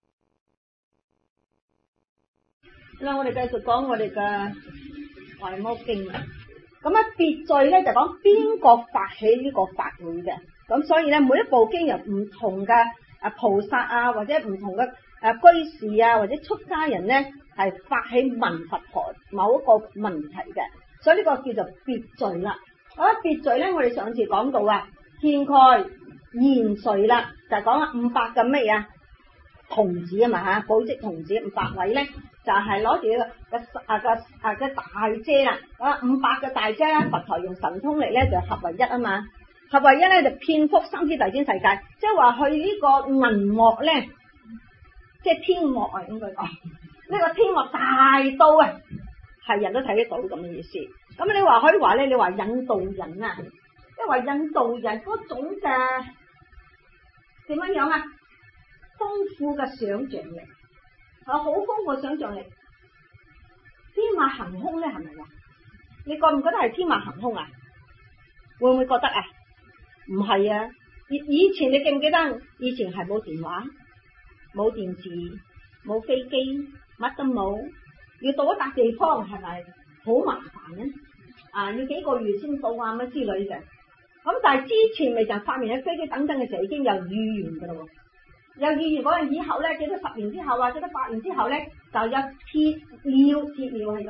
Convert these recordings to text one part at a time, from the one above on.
嗱，我哋繼續講我哋嘅維摩經啦。咁啊，別序咧就講邊個發起呢個法會嘅。咁所以咧，每一部經由唔同嘅菩薩啊，或者唔同嘅居士啊，或者出家人咧，係發起問佛陀某一個問題嘅。所以呢個叫做別序啦。別序咧，我哋上次講到啊，獻蓋言序啦，就係講啊500嘅咩啊童子啊嘛吓，寶積童子500位咧。就係攞住個大遮啦，500個大遮啦，佛陀用神通力咧就合為一啊嘛，合為一咧就遍覆三千大千世界，即係話去呢個銀幕咧，即係天幕啊應該講，呢個天幕大到啊，係人都睇得到咁嘅意思。咁你話可以話咧，你話引導人啊，即係話引導人嗰種嘅點樣樣啊，豐富嘅想像力。好豐富想像力，天馬行空咧，係咪啊？你覺唔覺得係天馬行空啊？會唔會覺得啊？唔係啊！以前你記唔記得？以前係冇電話、冇電視、冇飛機，乜都冇。要到一笪地方係咪好麻煩咧？要幾個月先到啊乜之類嘅。咁但係之前咪就發明咗飛機等等嘅時候已經有語言噶啦喎。有語言嗰陣以後咧，幾多10年之後啊，幾多8年之後咧，就有鐵鳥係個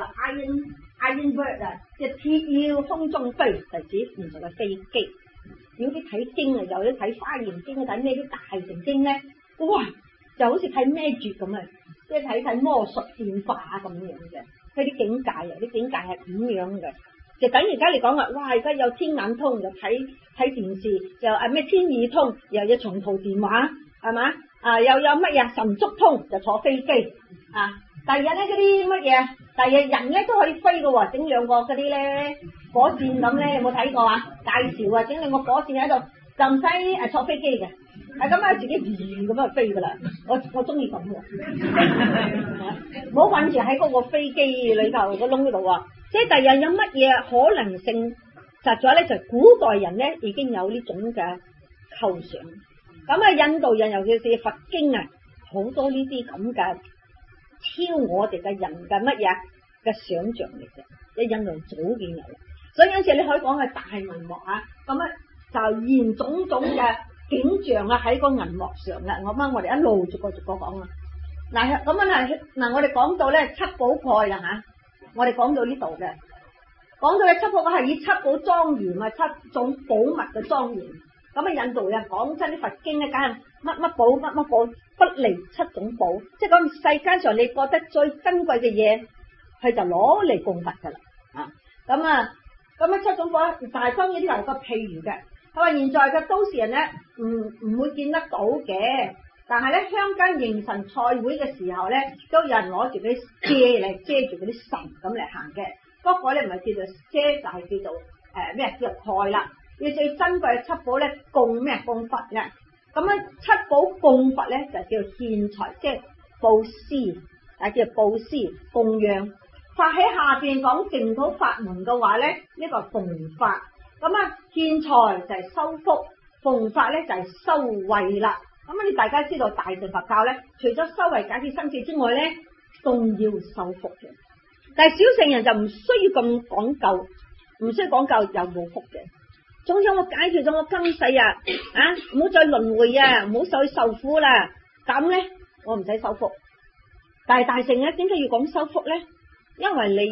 iron bird 啊，即係鐵鳥空中飛，就指唔同嘅飛機。如果你睇經啊，有啲睇花嚴經，睇咩啲大乘經咧，哇，就好似睇 magic 咁啊，即係睇魔術變化咁樣嘅，睇啲境界啊，啲境界係咁樣嘅，就等而家你講話，哇，而家有天眼通，又睇電視，又咩天耳通，又有長途電話。係嘛？又有乜嘢神足通就坐飛機啊！第二日咧嗰啲乜嘢？第二日人咧都可以飛嘅喎，整兩個嗰啲咧火箭咁咧，有冇睇過啊？介紹啊，整兩個火箭喺度，就唔使坐飛機嘅，係咁啊自己咁樣飛噶啦。我中意咁喎，唔好困住喺嗰個飛機裏頭個窿嗰度啊！即係第二日有乜嘢可能性？實在咧就古代人咧已經有呢種嘅構想。咁啊，印度人尤其是佛經啊，好多呢啲咁嘅超我哋嘅人嘅乜嘢嘅想像力嘅，即係印度人早已有啦。所以有時你可以講係大銀幕啊，咁啊就現種種嘅景象啊喺個銀幕上啦。我哋一路逐個講啊。嗱咁嗱我哋講到咧七寶蓋啦嚇，我哋講到呢度嘅，講到嘅七寶蓋係以七寶莊嚴啊，七種寶物嘅莊嚴。咁啊，印度人講真啲佛經咧，梗係乜寶不離七種寶，即係講世間上你覺得最珍貴嘅嘢，佢就攞嚟供佛噶啦啊！咁七種寶，但係當然呢度有個譬如嘅，佢話現在嘅都市人咧，唔會見得到嘅，但係咧鄉間迎神賽會嘅時候咧，都有人攞住嗰啲遮嚟遮住嗰啲神咁嚟行嘅，嗰個咧唔係叫做遮，就係叫做咩叫蓋啦。要最珍貴嘅七寶咧，供咩？供佛嘅。咁七寶供佛咧就叫獻財，即係布施，叫布施供養。法喺下邊講淨土法門嘅話咧，呢個奉法。獻財就係修福，奉法咧就係修慧啦。你大家知道大乘佛教咧，除咗修慧解決生死之外咧，仲要修福嘅。但係小乘人就唔需要咁講究，唔需要講究又冇福嘅。總之我解決咗我今世唔好再輪迴啊，唔好再受苦啦。咁咧，我唔使修福。但係大乘咧，點解要講修福咧？因為你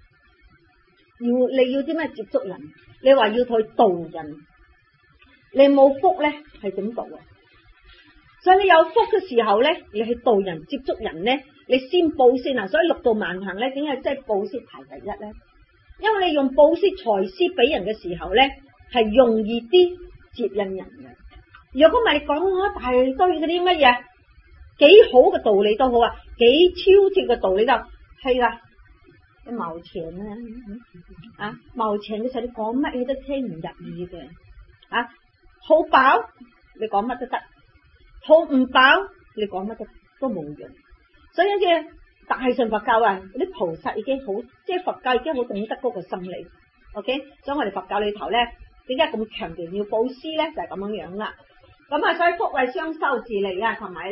要啲咩接觸人？你話要去度人，你冇福咧，係點度啊？所以你有福嘅時候咧，你去度人、接觸人咧，你先布施啊。所以六度萬行咧，點解即係布施排第一咧？因為你用布施財施俾人嘅時候咧，係容易啲接引人嘅。如果唔係你講咗大堆嗰啲乜嘢幾好嘅道理都好啊，幾超脫嘅道理就係啦，你謀錢啊，謀錢嘅時候你講乜嘢都聽唔入耳嘅好飽你講乜都得，好唔飽你講乜都冇用。所以即係大乘佛教啊，啲菩薩已經好，即係佛教已經好懂得嗰個心理。OK， 所以我哋佛教裏頭咧，點解咁強調要布施咧？就係咁樣樣啦。所以福慧雙修自利啊，同埋咧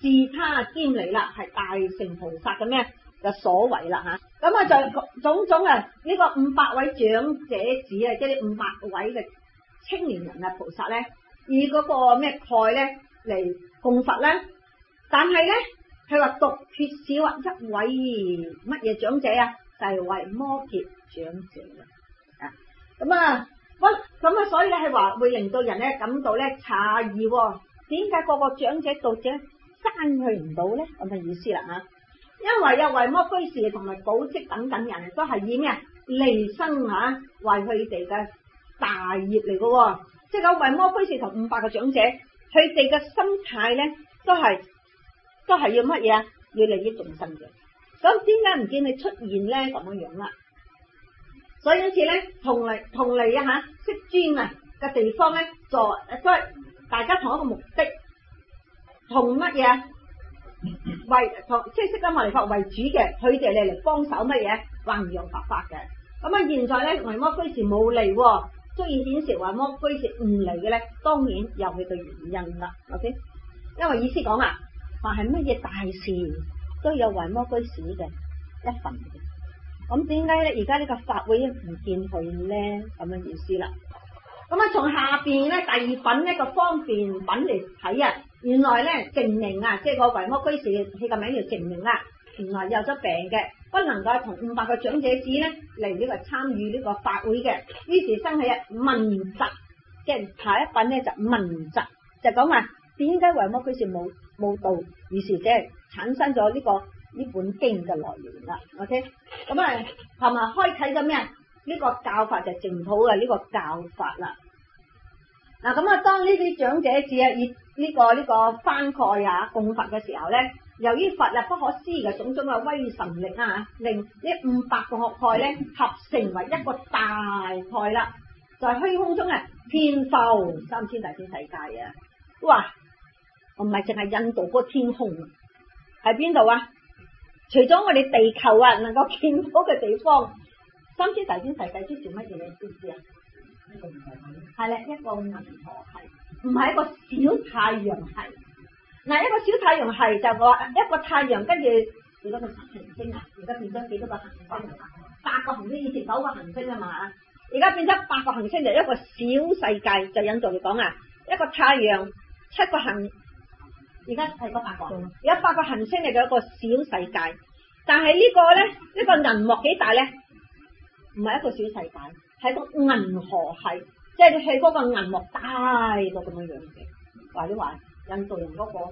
自他兼理啦，係大乘菩薩嘅咩嘅所為啦吓。咁就種種呢個500位長者子啊，即係呢500位嘅青年人啊菩薩咧，以嗰個咩蓋咧嚟供佛咧，但係咧佢話獨缺少一位乜嘢長者啊，就係為摩羯長者啊。咁啊，所以咧係話會令到人咧感到咧詫異，點解個個長者道者生去唔到咧？咁嘅意思啦吓。因為有維摩居士同埋寶積等等人都係以咩離生吓為佢哋嘅大業嚟嘅，即係講維摩居士同500個長者，佢哋嘅心態咧都係要乜嘢啊？要利益眾生嘅。咁點解唔見你出現咧？咁樣樣啦。所以因此咧，同嚟啊吓，釋尊啊嘅地方咧，都係大家同一個目的，同乜嘢？即係釋迦牟尼佛為主嘅，佢哋嚟幫手乜嘢弘揚佛法嘅。咁啊，現在咧維摩居士冇嚟，足以顯示維摩居士唔嚟嘅咧，當然有佢嘅原因啦。OK， 因為意思講啊，凡係乜嘢大事都有維摩居士嘅一份嘅。咁點解咧？而家呢個法會唔見佢咧？咁嘅意思啦。咁啊，從下邊咧第二品呢個方便品嚟睇啊，原來咧證明啊，即係個維摩居士佢個名叫證明啦，原來有咗病嘅，不能夠同500個長者子咧嚟呢個參與呢個法會嘅，於是生起問疾，即係下一品咧就問疾，就講話點解維摩居士冇到，於是即係產生咗呢本經嘅來源啦。OK， 咁啊同埋開啟咗咩啊？呢個教法就係淨土嘅呢個教法啦。嗱，咁啊，當呢啲長者子啊以呢個翻蓋啊供佛嘅時候咧，由於佛啊不可思議嘅種種嘅威神力啊，令呢500個殼蓋咧合成為一個大蓋啦，在虛空中啊遍覆3000大千世界啊！哇，唔係淨係印度嗰個天空，喺邊度啊？除咗我哋地球啊能夠見到嘅地方，3000大千世界即是乜嘢？你知唔知啊？係啦，一個銀河系，唔係一個小太陽系。嗱，一個小太陽系就話一個太陽跟住幾多個行星啊？而家變咗幾多個行星？8個行星，以前9個行星啊嘛，而家變咗8個行星，就一個小世界。就引導嚟講啊，一個太陽7個行，而家係嗰8個，而家8個行星就有一個小世界。但係呢個咧，呢個銀幕幾大咧？唔係一個小世界。係個銀河系，即係係嗰個銀幕大到咁樣樣嘅，或者話印度人嗰個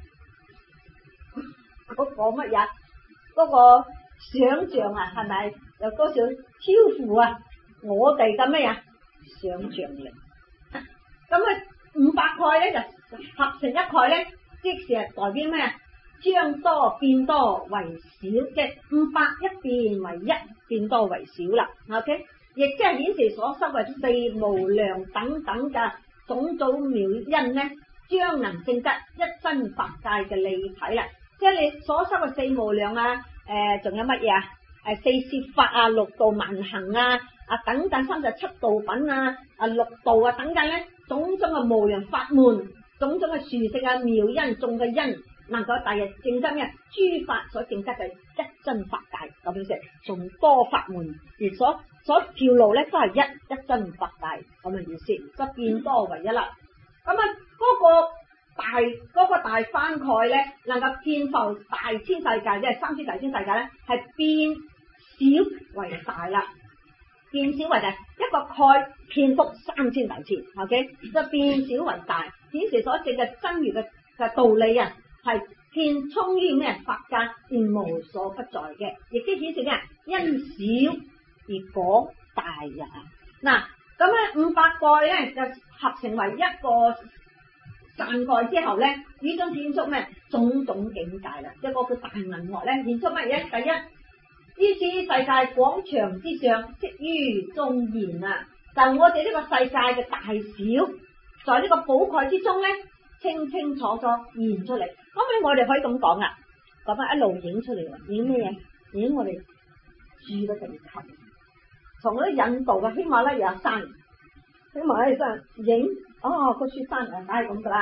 乜嘢，嗰個想象啊，係咪有多少超乎啊我哋嘅咩啊想象力？咁啊500蓋咧就合成一蓋咧，即是係代表咩啊？將多變多為少，即係500一變為1，變多為少啦。OK。亦即係顯示所修嘅4無量等等嘅種種妙因咧，將能證得一真法界嘅理體啦。即係你所修嘅4無量啊，仲有乜嘢啊？4攝法啊，6度萬行啊，等等37道品啊，6度啊等等咧，種種嘅無量法門，種種嘅殊勝啊妙因種嘅因，能夠第日證得咩？諸法所證得嘅一真法界，咁樣成從多法門而所條路咧都係一真法界咁嘅意思，就變多為一啦。咁啊，嗰個大翻蓋咧，能夠遍覆大千世界，即係3000大千世界咧，係變小為大啦。變小為大，一個蓋遍覆3000大千 ，OK， 就變小為大，顯示所證嘅真如嘅道理啊，係遍充於咩法界而無所不在嘅，亦都顯示咩因小而廣大呀！嗱，咁咧500蓋咧就合成為一個散蓋之後咧，呢種顯出咩種種境界啦。一個叫大銀幕咧，顯出乜嘢？第一，於此世界廣場之上，即於中言啊！就我哋呢個世界嘅大小，在呢個寶蓋之中咧，清清楚楚現出嚟。咁我哋可以咁講啊，咁啊一路影出嚟喎，影咩嘢？影我哋住嘅地球。從嗰啲印度嘅喜馬拉雅山，喜馬拉雅山影，個雪山梗係咁噶啦，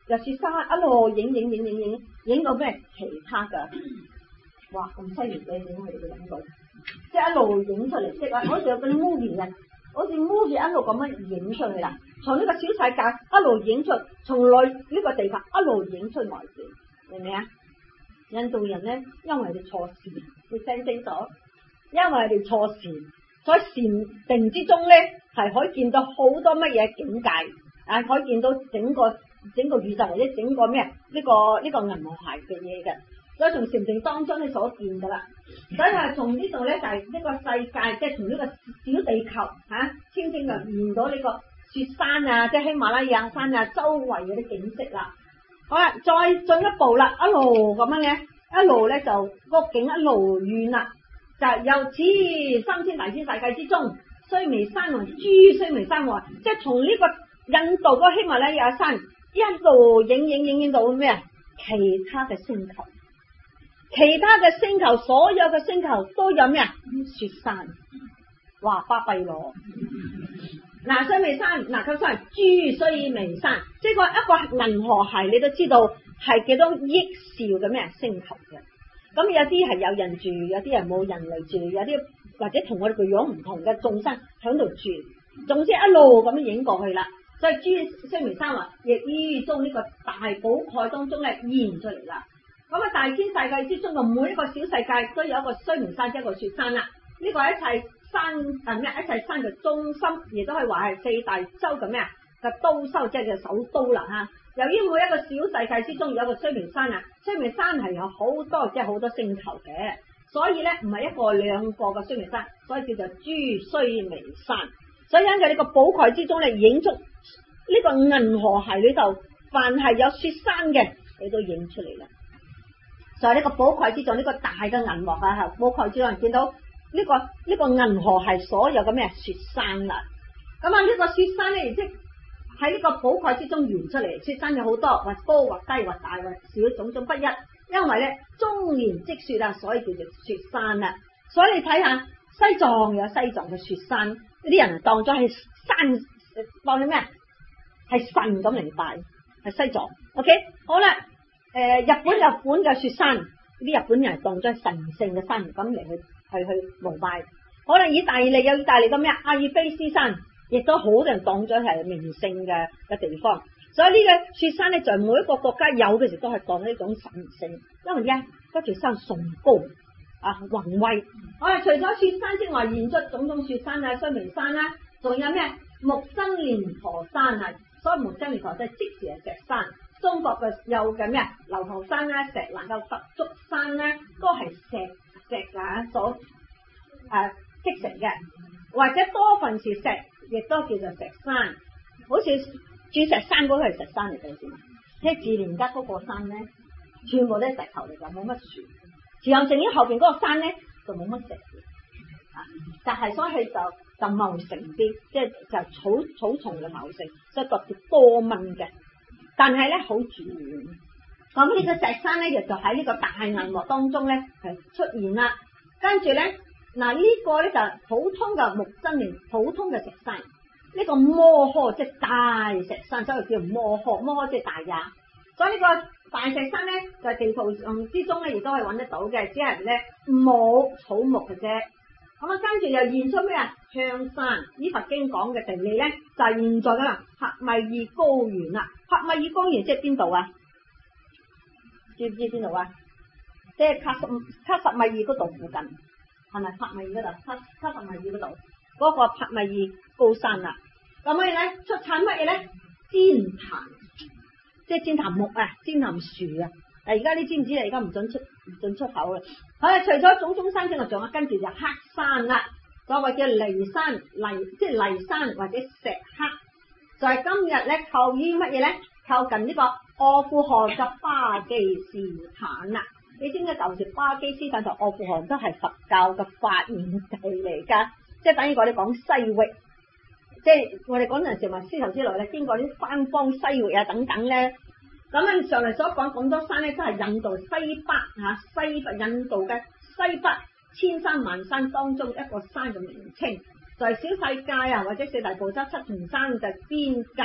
由雪山一路影到咩其他嘅，哇咁犀利嘅影佢哋嘅影到，即係一路影出嚟，即係好似有嗰啲 movie 嘅，好似 movie 一路咁樣影出去啦，從呢個小世界一路影出，從內呢個地球一路影出外邊，明唔明啊？印度人咧，因為佢哋錯視，你聽清楚，因為佢哋錯視，所以禪定之中咧係可以見到好多乜嘢境界，啊可以見到整個宇宙或者整個咩呢個銀河系嘅嘢嘅，所以從禪定當中你所見噶啦，所以係從呢度咧就係呢個世界，即係從呢個小地球吓，清清就見到呢個雪山啊，即係喜馬拉雅山啊周圍嗰啲景色啦。好啦，再進一步啦，一路咁樣嘅，一路咧就個景一路遠啦，就由此三千大千世界之中，須彌山和諸須彌山和，即係從呢個印度嗰個喜馬拉雅山一路影到咩啊？其他嘅星球，其他嘅星球，所有嘅星球都有咩啊？雪山，哇巴閉咯！嗱，須彌山，嗱咁所謂諸須彌山，即係一個銀河系，你都知道係幾多億兆嘅咩星球嘅。咁有啲係有人住，有啲係冇人嚟住，有啲或者同我哋個樣唔同嘅眾生喺度住。總之一路咁樣影過去啦。所以諸須彌山話亦於中呢個大寶蓋當中咧現出嚟啦。咁啊，大千世界之中嘅每一個小世界都有一個須彌山，一個雪山啦。呢個一切山一切山嘅中心，亦都可以話係四大洲嘅咩啊嘅都州，即係首都啦吓。由於每一個小世界之中有一個須彌山啊，須彌山係有好多即係好多星球嘅，所以咧唔係一個兩個嘅須彌山，所以叫做諸須彌山。所以喺佢呢個寶蓋之中咧，影出呢個銀河系裏頭，凡係有雪山嘅，你都影出嚟啦。就係呢個寶蓋之中，呢個大嘅銀幕啊，寶蓋之中見到呢個銀河系所有嘅咩雪山啦。咁啊，呢個雪山咧，即喺呢個寶蓋之中現出嚟，雪山有好多，或高或低或大或小，種種不一。因為咧終年積雪啊，所以叫做雪山啦。所以你睇下西藏有西藏嘅雪山，呢啲人當咗係山，當咗咩？係神咁嚟拜，係西藏。OK， 好啦，日本嘅雪山，呢啲日本人當咗係神聖嘅山咁嚟去膜拜。可能意大利有意大利嘅咩阿爾卑斯山，亦都好多人當咗係名勝嘅地方。所以呢個雪山咧，在每一個國家有嘅時都係當呢種神聖，因為咧嗰條山崇高啊宏偉。我哋除咗雪山之外，現出種種雪山啊、須彌山啦，仲有咩目真連陀山啊？所以目真連陀即係即時係石山。中國嘅有嘅咩流浮山啦、石蘭嘅佛竹山咧，都係石啊所積成嘅，或者多份是石，亦都叫做石山。好似鑽石山嗰個係石山嚟嘅先，即係自然家嗰個山咧，全部都係石頭嚟㗎，冇乜樹。慈航聖院後邊嗰個山咧就冇乜石嘅，但係所以就茂盛啲，即係就草叢嘅茂盛，所以特別多蚊嘅。但係咧好住遠。咁呢個石山咧，就喺呢個大銀幕當中咧係出現啦。跟住咧嗱，呢個咧就普通嘅目真連，普通嘅石山。呢個摩訶即係大石山，所以叫摩訶，摩訶即係大也。所以呢個大石山咧，就係地圖之中咧，亦都係揾得到嘅，只係咧冇草木嘅啫。咁啊，跟住又現出咩啊？香山，呢佛經講嘅地理咧，就係現在噶啦，帕米爾高原啦。帕米爾高原即係邊度啊？知唔知邊度啊？即係喀什米爾嗰度附近，係咪帕米爾嗰度？喀什米爾嗰度嗰個帕米爾高山啦。咁樣咧出產乜嘢咧？旃檀，即係旃檀木啊，旃檀樹啊。而家你知唔知啊？而家唔准出口啦。好啦，除咗種種山之外，仲有跟住就黑山啦。所謂叫泥山，即係泥山或者石刻。就係今日咧，靠於乜嘢咧？靠近呢個阿富汗嘅巴基斯坦啦。你知唔知舊時巴基斯坦同阿富汗都係佛教嘅發源地嚟噶？即係等於我哋講西域，即係我哋講陣時話絲綢之路咧，經過啲番方西域啊等等咧。咁啊，上嚟所講咁多山咧，都係印度西北印度嘅西北千山萬山當中一個山嘅名稱，就係小世界啊，或者四大部洲七重山就係邊界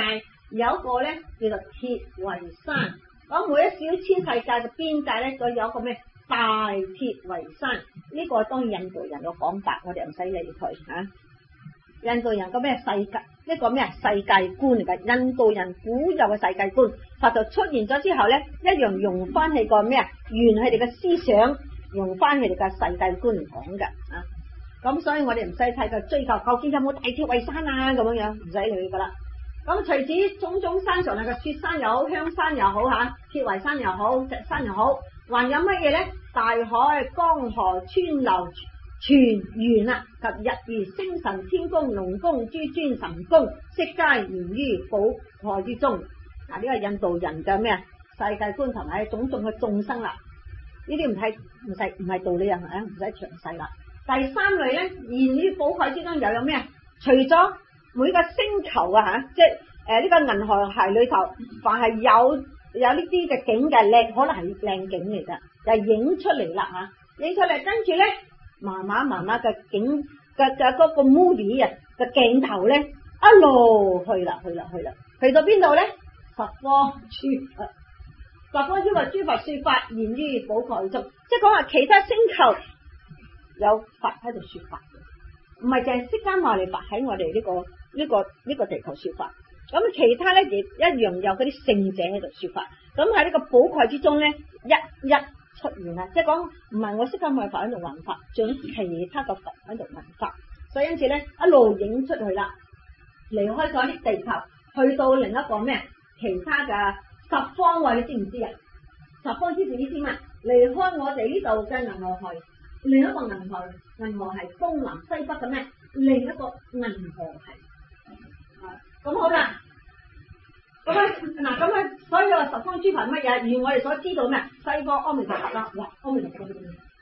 有一個咧叫做鐵圍山。咁每一小千世界嘅邊界咧，佢有一個咩大鐵圍山。呢個當然印度人嘅講法，我哋唔使理佢吓。印度人個咩世界，呢個咩世界觀嚟嘅？印度人古有嘅世界觀，佛就出現咗之後咧，一樣用翻起個咩啊？原佢哋嘅思想，用翻佢哋嘅世界觀嚟講嘅啊。咁所以我哋唔使睇佢追求究竟有冇大鐵圍山啊咁樣樣，唔使理噶啦。咁除此種種山上嘅雪山又好，香山又好吓，鐵圍山又好，石山又好，還有乜嘢咧？大海、江河、川流、泉源啊，及日月星辰、天宮、龍宮、諸尊神宮，悉皆現於寶蓋之中。啊，呢個印度人嘅咩啊世界觀同埋種種嘅眾生啦，呢啲唔係道理啊，唔使詳細啦。第三類咧，現於寶蓋之中又有咩啊？除咗每個星球啊吓，即係呢個銀河系裏頭，凡係有呢啲嘅景嘅靚，可能係靚景嚟噶，就係影出嚟啦吓，影出嚟跟住咧，慢慢嘅景嘅嗰個 movie 啊嘅鏡頭咧，一路去啦，去到邊度咧？十方諸佛，十方諸佛說法現於寶蓋中，即係講話其他星球有佛喺度說法，唔係淨係釋迦牟尼佛喺我哋呢個地球說法。咁其他咧亦一樣有嗰啲聖者喺度說法。咁喺呢個寶蓋之中咧，一出現啦，即係講唔係我釋迦牟尼佛喺度弘法，仲有其他嘅佛喺度弘法。所以因此咧，一路影出去啦，離開咗啲地球，去到另一個咩？其他嘅十方位，你知唔知啊？十方之意思嘛？離開我哋呢度嘅銀河系，另一個銀河系東南西北嘅咩？另一個銀河系。咁好啦，咁啊，所以話十方諸佛乜嘢？如我哋所知道咩？西方阿彌陀佛啦，哇，阿彌陀佛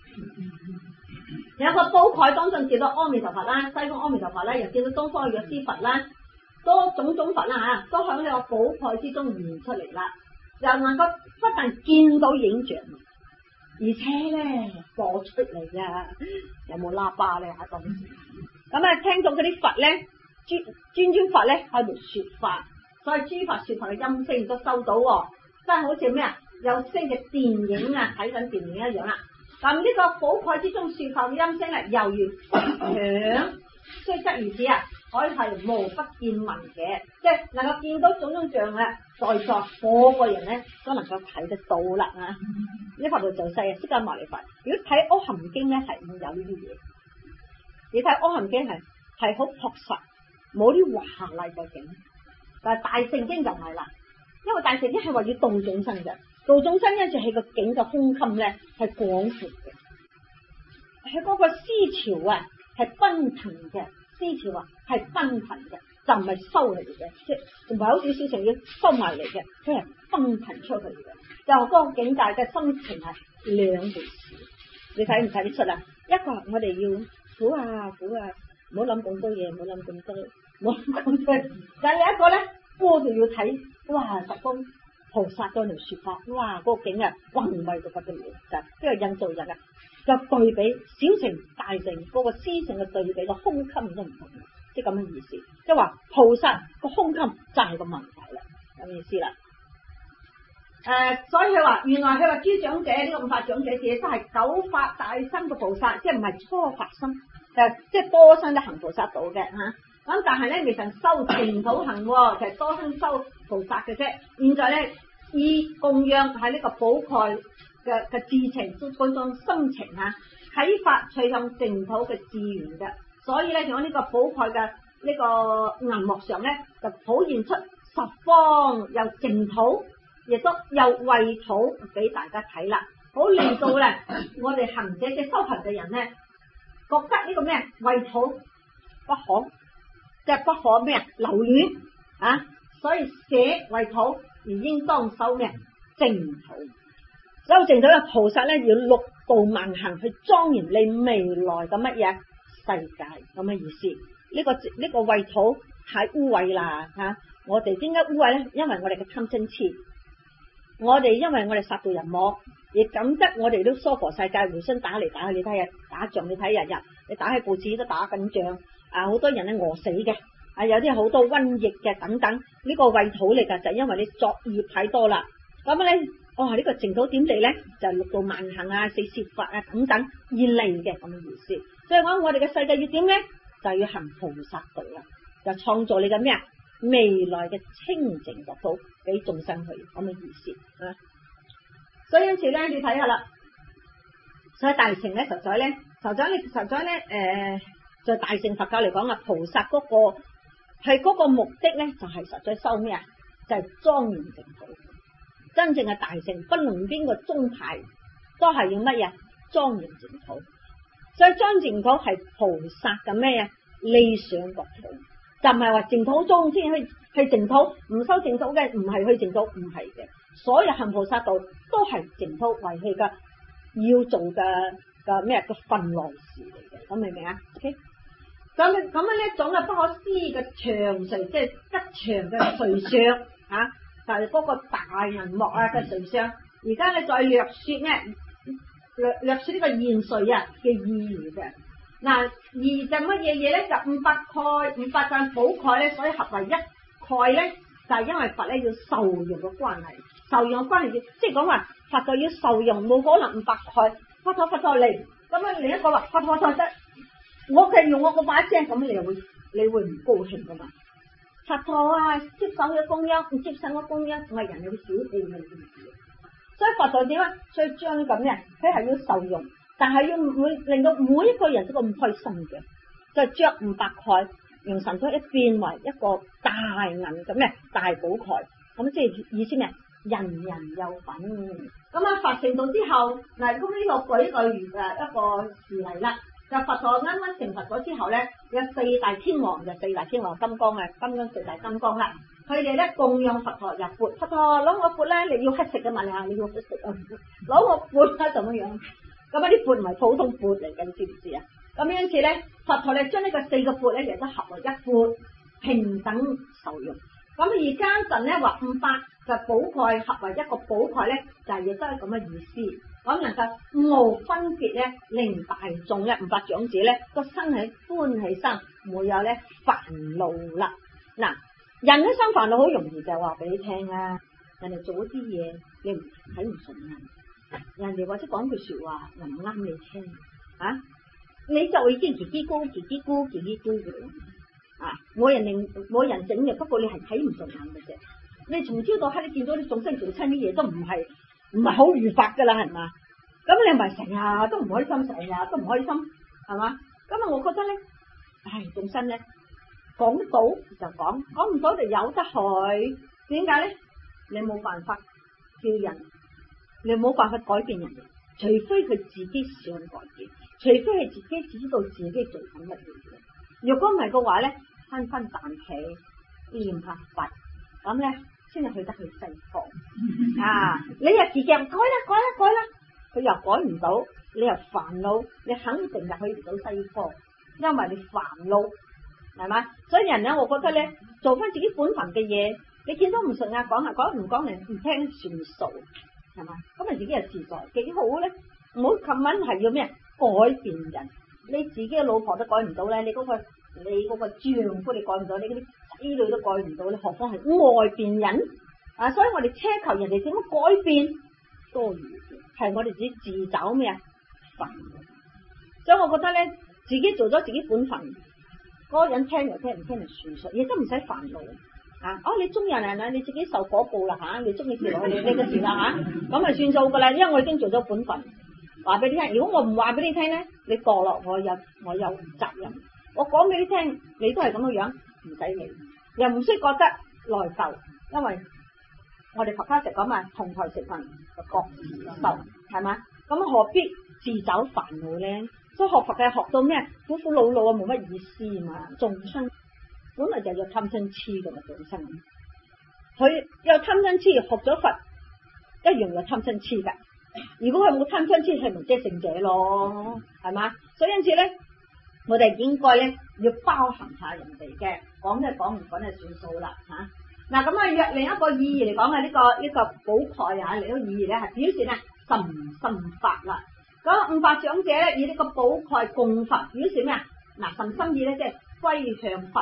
有個寶蓋當中見到阿彌陀佛啦，西方阿彌陀佛啦，又見到東方嘅藥師佛啦，多種種佛啦吓，都喺呢個寶蓋之中現出嚟啦，又能夠不但見到影像，而且咧播出嚟啊，有冇喇叭咧？當時咁啊，聽到嗰啲佛咧。尊佛咧喺度說法，所以諸佛說法嘅音聲都收到，真係好似咩啊？有聲嘅電影啊，睇緊電影一樣啦。咁呢個寶蓋之中說法嘅音聲咧，猶如響，雖則如此啊，可以係無不見聞嘅，即係能夠見到種種像啊，在座個個人咧都能夠睇得到啦啊！呢佛度就細啊，釋迦牟尼佛。如果睇《阿含經》咧，係唔有呢啲嘢。你睇《阿含經》係好樸實。冇啲華麗嘅景，但係大聖經就唔係啦，因為大聖經係話要度眾生嘅，度眾生咧就係個景嘅胸襟咧係廣闊嘅，喺嗰個思潮啊係奔騰嘅，思潮啊係奔騰嘅，就唔係收嚟嘅，即係唔係好似小乘要收埋嚟嘅，佢係奔騰出去嘅，就嗰個境界嘅心情係兩回事，你睇唔睇得出啊？一個我哋要估啊，唔好諗咁多嘢，唔好諗咁多，唔好諗咁多。但係有一個咧，我哋要睇，哇！十方菩薩嗰度說法，哇！嗰個景啊，宏偉到不得了，就呢個印度人啊，就對比小乘大乘嗰個思想嘅對比個胸襟都唔同，即係咁嘅意思。即係話菩薩個胸襟就係個問題啦，咁意思啦。所以佢話原來佢話諸長者呢個五法長者自己都係九法大身嘅菩薩，即係唔係初發心。即係多生都行菩薩道嘅吓，咁但係咧未曾修淨土行，其實多生修菩薩嘅啫。現在咧以供養喺呢個寶蓋嘅至情，嗰種心情啊，啟發趨向淨土嘅志願嘅。所以咧，喺呢個寶蓋嘅呢個銀幕上咧，就普現出十方有淨土，亦都有慧土俾大家睇啦，好令到咧我哋行者嘅修行嘅人咧。覺得呢個咩慧土不可，即係不可咩留戀啊！所以捨慧土而應當修咩淨土。修淨土嘅菩薩咧，要六度萬行去莊嚴你未來嘅乜嘢世界咁嘅意思。呢個慧土太污穢啦吓！我哋點解污穢咧？因為我哋嘅貪嗔癡，因為我哋殺盜淫魔。亦感得我哋都娑婆世界互相打嚟打去，你睇下打仗，你睇日你打起報紙都打緊仗啊！好多人咧餓死嘅啊，有啲好多瘟疫嘅等等，呢個穢土嚟噶，就因為你作業太多啦。咁咧，呢個淨土點嚟咧？就六道萬行啊、四攝法啊等等而嚟嘅咁嘅意思。所以講我哋嘅世界要點咧，就要行菩薩道啦，就創造你嘅咩啊？未來嘅清淨國土俾眾生去咁嘅意思啊。所以因此咧，你睇下啦。所以大乘咧，實在咧，在大乘佛教嚟講啊，菩薩嗰個係嗰個目的咧，就係實在修咩啊？就係莊嚴淨土。真正嘅大乘，不論邊個宗派，都係要乜嘢？莊嚴淨土。所以莊嚴淨土係菩薩嘅咩啊？理想國土，就唔係話淨土宗先去淨土，唔修淨土嘅唔係去淨土，唔係嘅。所有行菩薩道都係淨土為佢嘅要做嘅咩嘅份內事嚟嘅，咁明唔明啊 ？OK， 咁樣呢一種嘅不可思議嘅長垂，即係吉祥嘅垂相啊，就係嗰個大銀幕啊嘅垂相。而家咧再略說呢，略說呢個現垂啊嘅意義嘅。嗱，義就乜嘢嘢咧？就500蓋500塊寶蓋咧，所以合為一蓋咧，就係因為佛咧要受用嘅關係，受用嘅關係即係講話佛就要受用，冇可能500蓋佛陀嚟，咁啊另一個話佛陀得，我係用我個把聲，咁你會唔高興噶嘛？佛陀啊，接受嘅供養，唔接受嘅供養，我係人有小氣嘅意思。所以佛陀點啊？所以將咁嘅，佢係要受用。但係要會令到每一個人都咁開心嘅，就將500蓋用神通一變為一個大銀咁嘅大寶蓋，咁即係意思咩？人人有份。咁啊，佛成道之後，嗱咁呢個舉一個事例啦。就佛陀啱啱成佛咗之後咧，有4大天王，就4大天王金剛啊，金剛4大金剛啦，佢哋咧供養佛陀入缽，佛陀攞我缽咧，你要乞食噶嘛？你要乞食啊，攞我缽啦咁樣。咁啲缽唔係普通缽嚟嘅，你知唔知啊？咁因此咧，佛陀咧將呢個4個缽咧，亦都合為一缽，平等受用。咁而家陣咧話500嘅寶蓋合為一個寶蓋咧，就係亦都係咁嘅意思。咁能夠無分別咧，令大眾咧500長者咧個生起歡喜心，唔會有咧煩惱啦。嗱，人一生煩惱好容易就話俾你聽啦，人哋做一啲嘢你睇唔順眼。人哋或者講句說話又唔啱你聽啊，你就已經嘰嘰咕嘅啊！冇人整嘅，不過你係睇唔順眼嘅啫。你從朝到黑，你見到啲眾生做親啲嘢都唔係好如法噶啦，係嘛？咁你咪成日都唔開心，成日都唔開心，係嘛？咁啊，我覺得咧，眾生咧講到就講唔到就由得佢。點解咧？你冇辦法叫人。你冇辦法改變人哋，除非佢自己想改變，除非係自己知道自己做緊乜嘢。如果唔係嘅話咧，翻啖氣念下佛，咁咧先至去得去西方啊！你又自己改啦，佢又改唔到，你又煩惱，你肯定就去唔到西方，因為你煩惱，係嘛？所以人咧，我覺得咧，做翻自己本分嘅嘢，你見到唔順啊，講下講唔講，你唔聽算數。係嘛？咁你自己又自在，幾好咧？唔好琴晚係要咩？改變人，你自己嘅老婆都改唔到咧，你嗰個丈夫你改唔到，你嗰啲仔女都改唔到，你何況係外邊人啊？所以我哋奢求人哋點樣改變多餘，係我哋自己自找咩啊？煩。所以我覺得咧，自己做咗自己本分，嗰個人聽就聽，唔聽就算數，亦都唔使煩惱。你中意人啊，你自己受果報啦吓，你中意事落去你嘅事啦吓，咁咪算數噶啦，因為我已經做咗本分，話俾你聽。如果我唔話俾你聽咧，你墮落我有責任。我講俾你聽，你都係咁嘅樣，唔使理，又唔需覺得內疚，因為我哋佛家成講嘛，同台食飯就各自受，係嘛？咁何必自找煩惱咧？所以學佛嘅學到咩？苦苦惱惱啊，冇乜意思嘛，眾生。本來就有貪嗔痴嘅嘛，眾生佢有貪嗔痴，學咗佛一樣有貪嗔痴噶。如果佢冇貪嗔痴，係咪即係聖者咯？係嘛？所以因此咧，我哋應該咧要包含下人哋嘅，講就講，唔講就算數啦吓。嗱咁啊，另一個意義嚟講嘅呢個寶蓋啊，另一個意義咧係表示咧甚深法啦。咁500長者咧以呢個寶蓋供佛，表示咩啊？嗱，甚深意咧即係歸向佛。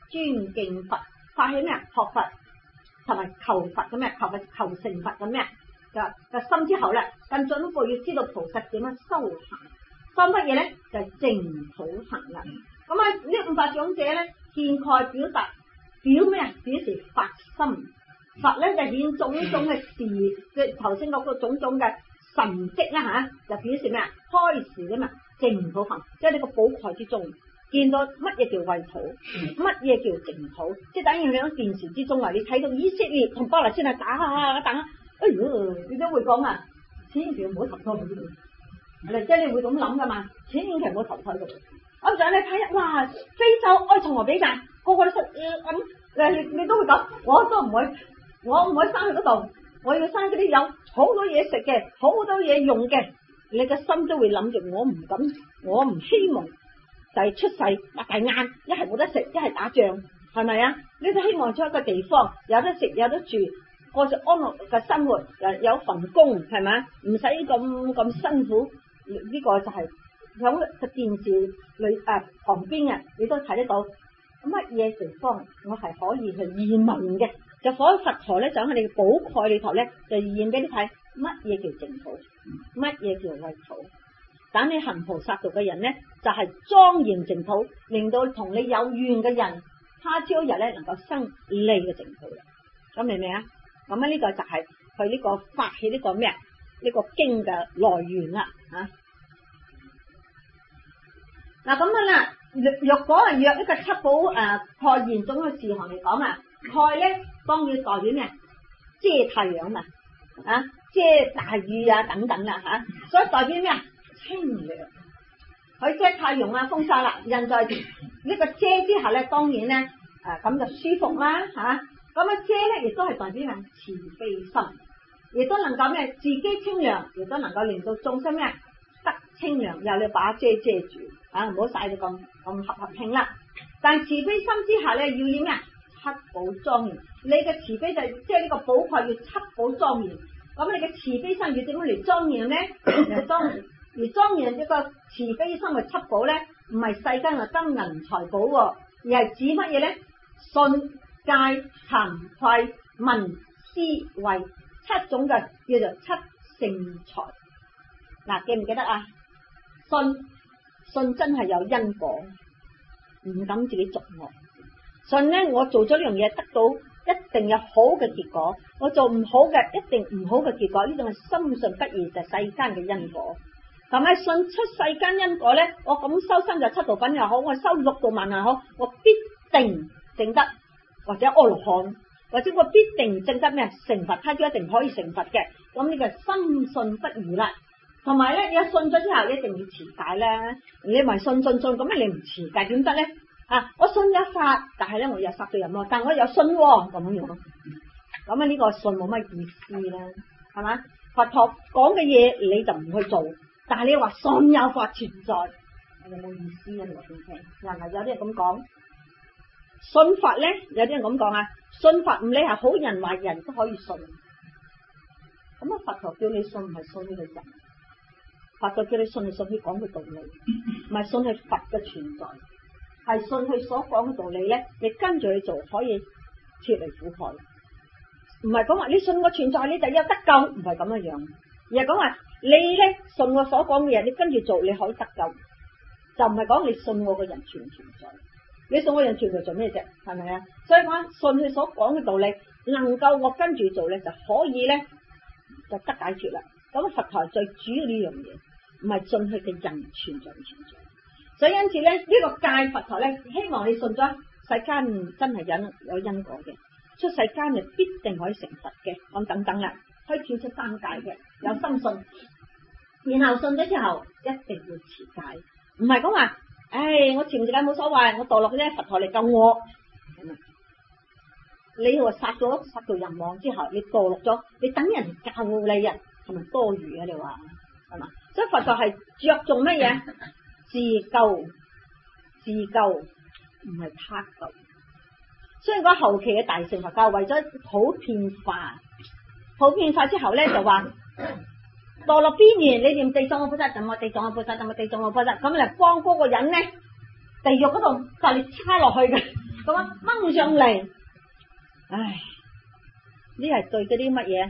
尊敬佛，發起咩學佛同埋求佛嘅咩求成佛嘅咩嘅心之後咧，更進一步要知道菩薩點樣修行，修乜嘢咧？就係淨土行人。咁啊呢五法長者咧，見概表達表咩啊？表示發心。佛咧就顯種種嘅事，嘅頭先嗰個種種嘅神蹟啦吓，就表示咩啊？開示嘅嘛淨土行，即係呢個寶蓋之中見到乜嘢叫穢土，乜嘢叫淨土，即係等於你喺電視之中啊，你睇到以色列同巴勒斯坦打下，哎呦，你都會講啊，千祈唔好投胎嗰啲，即係你會咁諗噶嘛，千祈唔好投胎嗰啲。咁就你睇哇，非洲埃塞俄比亞個個都出你都會講，我唔會生去嗰度，我要生嗰啲有好多嘢食嘅，好多嘢用嘅，你嘅心都會諗住，我唔希望就係出世擘大眼，一係冇得食，一係打仗，係咪啊？你都希望出一個地方有得食有得住，過着安樂嘅生活，有份工，係咪？唔使咁辛苦，呢個就係響個電視裏旁邊啊，你都睇得到乜嘢地方我係可以去移民嘅。就所以佛陀咧，就喺你嘅寶蓋裏頭咧，就現俾你睇乜嘢叫淨土，乜嘢叫穢土。等你行菩薩道嘅人咧，就係莊嚴淨土，令到同你有緣嘅人，他朝日咧能夠生利嘅淨土。咁明唔明啊？咁啊呢個就係佢呢個發起呢個咩啊？呢個經嘅來源啦吓。嗱咁樣啦，若果係約呢個七寶蓋嚴種嘅事項嚟講啊，蓋咧當然代表咩？遮太陽嘛，遮大雨啊等等啦吓，所以代表咩啊？清涼。佢遮太陽啊，風沙啦，人在呢個遮之下咧，當然咧咁就舒服啦吓。咁啊遮咧亦都係代表咩？慈悲心，亦都能夠咩？自己清涼，亦都能夠令到眾生咩？得清涼，有你把遮住唔好曬到咁合拼啦。但慈悲心之下咧，要以咩？七寶莊嚴。你嘅慈悲就即係呢個寶蓋要七寶莊嚴。咁你嘅慈悲心要點樣嚟莊嚴咧？而莊嚴呢個慈悲心嘅七寶咧，唔係世間嘅金銀財寶，而係指乜嘢咧？信、戒、慚愧、聞、思、慧七種嘅叫做七聖財。嗱，記唔記得啊？信真係有因果，唔敢自己作惡。信咧，我做咗呢樣嘢得到一定有好嘅結果，我做唔好嘅一定唔好嘅結果。呢種係深信不疑，就係世間嘅因果。係咪信出世間因果咧？我咁修身就七道品又好，我修六道萬又好，我必定證得或者阿羅漢，或者我必定證得咩成佛，他都一定可以成佛嘅。咁呢個深信不疑啦。同埋咧，你信咗之後一定要持戒咧。你咪信咁，你唔持戒點得咧？我信有法，但係咧我有殺到人咯，但我有信咁樣咯。咁啊呢個信冇乜意思啦，係嘛？佛陀講嘅嘢你就唔去做，但係你話信有法存在，有冇意思啊？你話點聽？嗱，有啲人咁講，信法咧，有啲人咁講啊，信法唔理係好人壞人都可以信。咁啊，佛陀叫你信唔係信呢個人，佛陀叫你信係信佢講嘅道理，唔係信係佛嘅存在。係信佢所講嘅道理咧，你跟住去做可以脫離苦海。唔係講話你信我存在你就有得救，唔係咁樣，而係講話你咧信我所講嘅嘢，你跟住做你可以得救，就唔係講你信我嘅人存唔存在。你信我人存在做咩啫？係咪啊？所以講信佢所講嘅道理，能夠我跟住做咧，就可以咧就得解決啦。咁佛陀最主要呢樣嘢，唔係信佢嘅人存在唔存在。所以因此咧，呢個戒佛陀咧，希望你信咗世間真係有因果嘅，出世間就必定可以成佛嘅，咁等等啦，可以跳出三界嘅，有深信，然後信咗之後一定要持戒，唔係講話，我持唔持戒冇所謂，我墮落啫，佛陀嚟救我。你話殺到人亡之後，你墮落咗，你等人教你啊，係咪多餘啊？你話係嘛？所以佛陀係着重乜嘢？自救唔係他救，所以講後期嘅大乘佛教為咗普遍化之後咧，就話墮落邊緣，你念地藏王菩薩，咁我地藏王菩薩，咁我地藏王菩薩，咁嚟幫嗰個人咧，地獄嗰度就你叉落去嘅， 咁啊掹上嚟，唉，呢係對嗰啲乜嘢？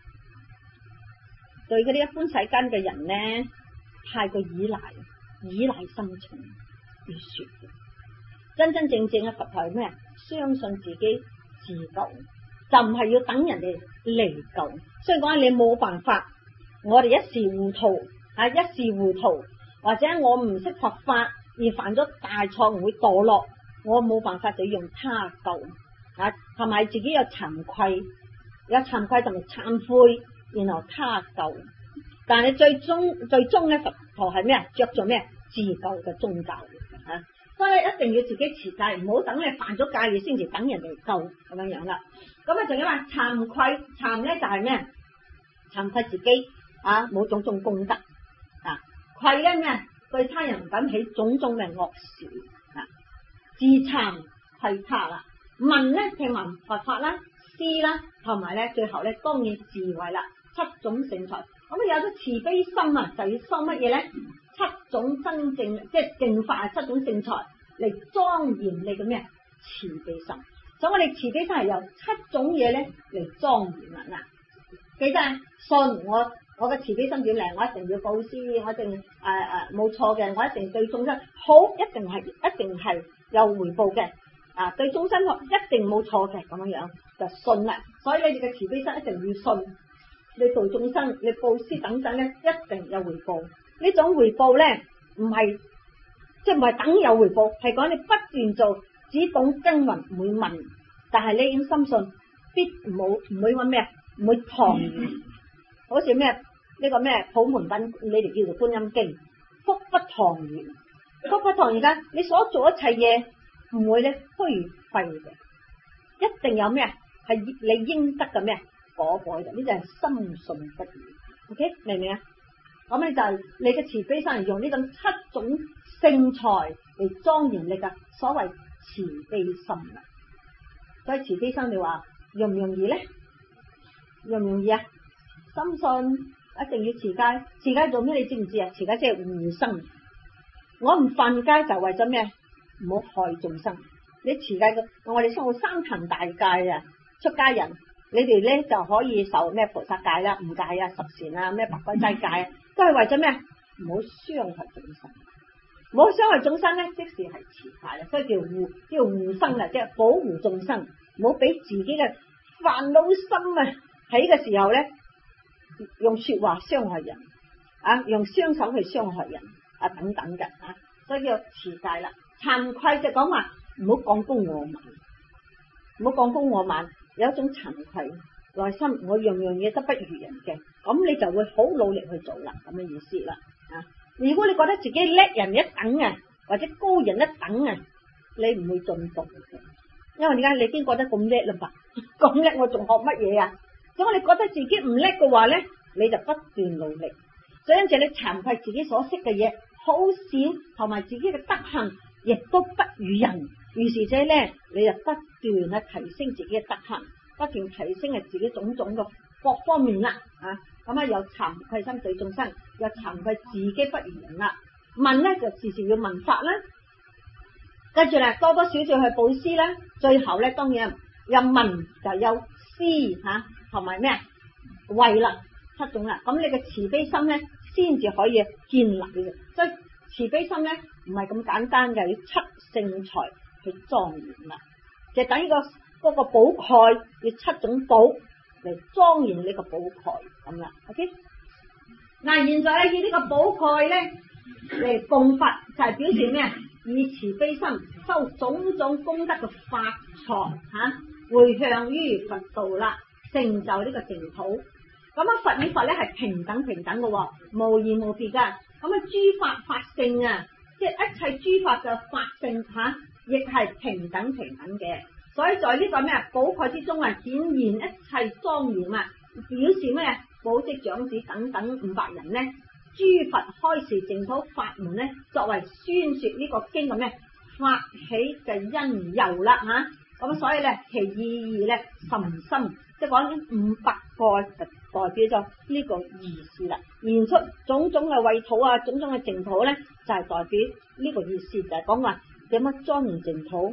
對嗰啲一般世間嘅人咧，太過依賴心重要說嘅。真真正正嘅佛係咩？相信自己自救，就唔係要等人哋嚟救。所以講你冇辦法，我哋一時糊塗或者我唔識佛法而犯咗大錯誤會墮落，我冇辦法就用他救啊，同埋自己有慚愧同埋懺悔，然後他救。但係最終咧，佛陀係咩？着重咩？自救嘅宗教啊！所以一定要自己持戒，唔好等你犯咗戒嘢先至等人哋救咁樣啦。咁啊，仲有話慚愧，慚咧就係咩？慚愧自己啊，冇種種功德啊，愧咧咩？對他人唔敢起種種嘅惡事啊，自慚愧他啦。聞咧聽聞佛法啦，思啦，同埋咧最後咧當然智慧啦，七種聖才。咁有咗慈悲心啊，就要修乜嘢咧？七種真正即係淨化七種聖才嚟莊嚴你嘅咩？慈悲心。所以我哋慈悲心係由七種嘢咧嚟莊嚴啦。嗱，記得信我嘅慈悲心點嚟？我一定要布施，我一定冇錯嘅，我一定對眾生好，一定係有回報嘅。啊，對眾生一定冇錯嘅，咁樣就信啦。所以你哋嘅慈悲心一定要信。你度眾生，你布施等等咧，一定有回報。呢種回報咧，唔係等有回報，係講你不斷做，只懂耕耘，唔會問。但係你已經深信，必唔會搵咩，唔會唐突。好似咩呢個咩普門品，你哋叫做觀音經，福不唐突，福不唐突。而家你所做一切嘢唔會咧虛廢嘅，一定有咩係你應得嘅咩？果嘅，呢就係深信不疑。OK， 明唔明啊？咁你就係你嘅慈悲心，用呢種七種聖才嚟莊嚴你嘅所謂慈悲心啦。所以慈悲心你話容唔容易咧？容唔容易啊？深信一定要持戒，持戒做咩？你知唔知啊？持戒即係護生。我唔犯戒就為咗咩？唔好害眾生。你持戒嘅，我哋生活三壇大戒啊，出家人。你哋咧就可以受咩菩薩戒啦、五戒啊、十善啊、咩白龜齋戒啊，都係為咗咩？唔好傷害眾生，唔好傷害眾生咧，即使係持戒啦，所以叫護生啦，即係保護眾生，唔好俾自己嘅煩惱心啊喺嘅時候咧，用說話傷害人啊，用雙手去傷害人啊等等嘅啊，所以叫持戒啦。慚愧就講話唔好講功我慢，唔好講功我慢。有一種慚愧，內心我樣樣嘢都不如人嘅，咁你就會好努力去做啦，咁嘅意思啦。啊，如果你覺得自己叻人一等啊，或者高人一等啊，你唔會進步嘅，因為點解？你已經覺得咁叻啦嘛，咁叻我仲學乜嘢啊？如果你覺得自己唔叻嘅話咧，你就不斷努力，所以因此你慚愧自己所識嘅嘢好少，同埋自己嘅德行亦都不如人。於是者咧，你就不斷咧提升自己嘅德行，不斷提升自己種種嘅各方面啦，啊，咁啊有慚愧心對眾生，有慚愧自己不如人啦。問咧就時時要問法啦，跟住咧多多少少去布施啦，最後咧當然有聞就有思吓，同埋咩慧啦，七種啦。咁你嘅慈悲心咧，先至可以建立嘅。所以慈悲心咧唔係咁簡單嘅，要七聖才。去莊嚴啦，就等於嗰個寶蓋要七種寶嚟莊嚴呢個寶蓋咁啦。OK， 嗱，現在咧以呢個寶蓋咧嚟供佛，就係表示咩？以慈悲心修種種功德嘅法財吓，回向於佛道啦，成就呢個淨土。咁啊，佛與佛咧係平等嘅，無異無別噶。咁啊，諸法性啊，即係一切諸法嘅法性吓。亦係平等嘅，所以在呢個咩寶蓋之中啊，顯現一切莊嚴啊，表示咩寶積長子等等500人呢，諸佛開示淨土法門呢，作為宣說呢個經嘅咩發起嘅因由啦吓，咁所以咧其意義咧甚深，即係講呢500個就代表咗呢個意思啦，現出種種嘅穢土啊，種種嘅淨土咧就係代表呢個意思，就係講話。點樣莊嚴淨土，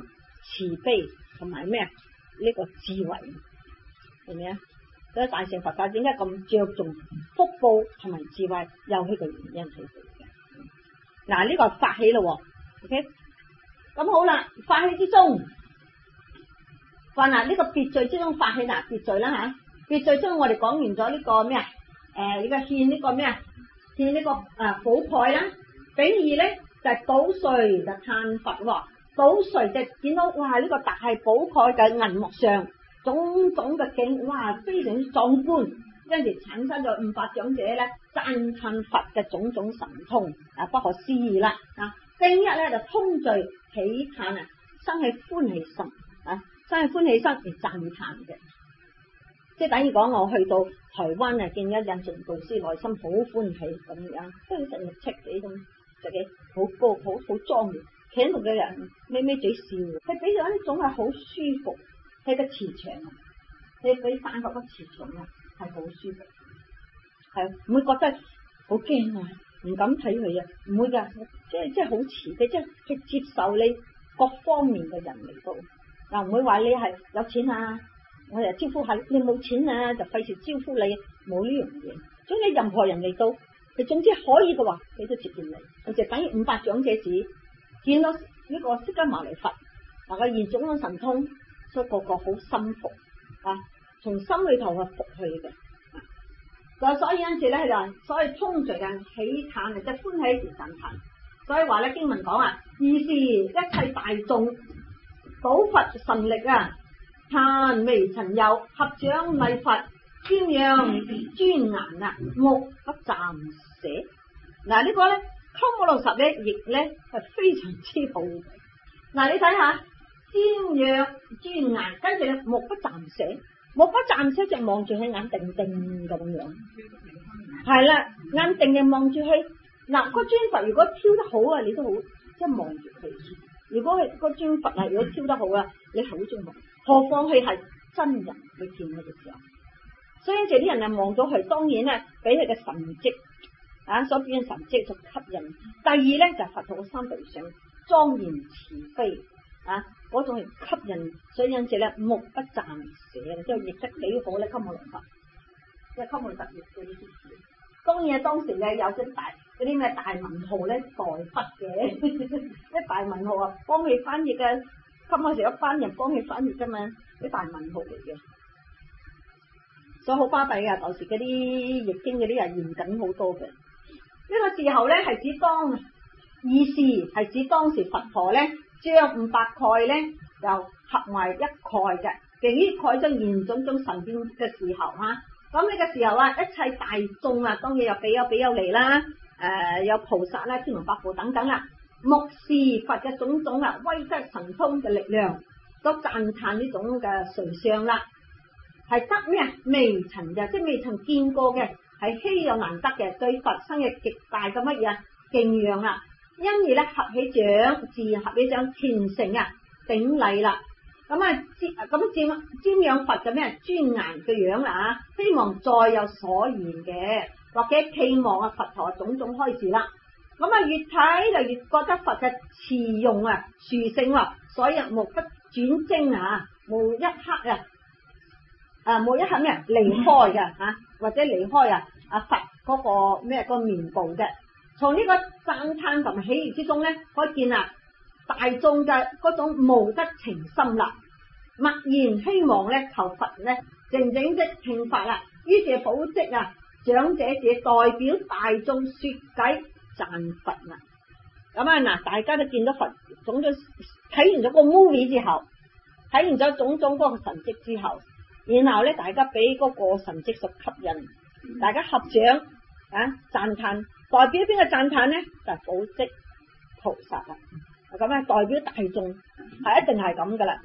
慈悲同埋咩啊？呢個智慧係咪啊？所以大乘佛教點解咁着重福報同埋智慧，有呢個原因喺度嘅。嗱，呢個發起咯 ，OK， 咁好啦，發起之中，嗱呢個別序之中發起嗱別序啦吓，別序中我哋講完咗呢個咩啊？呢個獻呢個咩啊？獻呢個寶蓋啦。丙二咧就係倒垂就歎佛，倒垂就見到哇呢個大寶蓋嘅銀幕上種種嘅景，哇非常之壯觀，跟住產生咗500長者咧讚歎佛嘅種種神通不可思議啦啊！丁一咧就通序喜歎啊，生起歡喜心啊，生起歡喜心而讚歎嘅，即係等於講我去到台灣啊，見咗印順導師，內心好歡喜咁樣，都好成6尺幾咁，就幾好高好莊嚴，企喺度嘅人咪嘴笑，佢俾咗一種係好舒服，係個磁場啊，佢俾散發個磁場啊，係好舒服，係唔會覺得好驚啊，唔敢睇佢啊，唔會噶，即係好慈悲，即係去接受你各方面嘅人嚟到，嗱唔會話你係有錢啊。我哋招呼下你冇錢啊，就費事招呼你，冇呢樣嘢。所以你任何人嚟到，你總之可以嘅話，你都接見你。就等於500長者子見到呢個釋迦牟尼佛，嗱個現種種神通，所以個個好心服啊，從心裏頭去服佢嘅。所以因此咧就所以通序嘅喜歎即係歡喜而讚歎。所以話咧經文講啊，二是一切大眾倒佛神力啊。歎微塵有合掌禮佛，瞻仰尊顏啊，目不暫捨。嗱呢個咧鳩摩羅什咧亦咧係非常之好。嗱你睇下瞻仰尊顏，跟住咧目不暫捨，目不暫捨就望住佢眼定定咁樣，係啦，眼定定望住佢。嗱個尊佛如果挑得好啊，你都好即係望住佢。如果係個尊佛啊，如果挑得好啊，你好中望。何況佢係真人，你見佢嘅時候，所以這啲人啊望到佢，當然咧俾佢嘅神蹟啊所表現神蹟就吸引。第二咧就係佛陀嘅三對相莊嚴慈悲啊，嗰種係吸引，所以因此咧目不暫捨，即係譯得幾好咧。鳩摩羅什，即係鳩摩羅什譯到呢啲字。當然當時咧有啲咩大文豪咧代筆嘅，啲大文豪啊幫佢翻譯嘅。咁我成一班人幫佢翻譯噶嘛，啲大文豪嚟嘅，所以好巴閉噶。舊時嗰啲譯經嗰啲人嚴謹好多嘅。呢個時候咧係指當二是係指當時佛陀咧將500蓋咧就合埋一蓋嘅，其呢蓋將現種種神變嘅時候啊，咁呢個時候啊，一切大眾啊，當然有比丘尼啦，有菩薩啦、天龍八部等等啦。目視佛嘅種種啊威德神通嘅力量，都讚歎呢種嘅瑞相啦，係得咩啊？未曾嘅，即係未曾見過嘅，係稀有難得嘅，對佛生嘅極大嘅乜嘢敬仰啦，因而咧合起掌，自然合起掌虔誠啊頂禮啦，咁啊瞻仰佛嘅咩尊顏嘅樣啦啊，希望再有所言嘅，或者期望啊佛陀種種開示啦。咁啊，越睇就越覺得佛嘅慈容啊、殊勝啊，所以目不轉睛啊，冇一刻冇一刻咩離開嘅啊，或者離開啊佛嗰個咩個面部嘅。從呢個讚歎同喜悅之中咧，可以見啊大眾嘅嗰種無得情心啦，默然希望咧求佛咧靜靜的聽法啦。於是寶積啊長者者代表大眾說偈。讚佛啦，咁啊嗱，大家都見到佛種種睇完咗個 movie 之後，睇完咗種種嗰個神蹟之後，然後咧大家俾嗰個神蹟所吸引，大家合掌啊讚歎，代表邊個讚歎咧？就係寶積菩薩啦，咁啊代表大眾係一定係咁噶啦，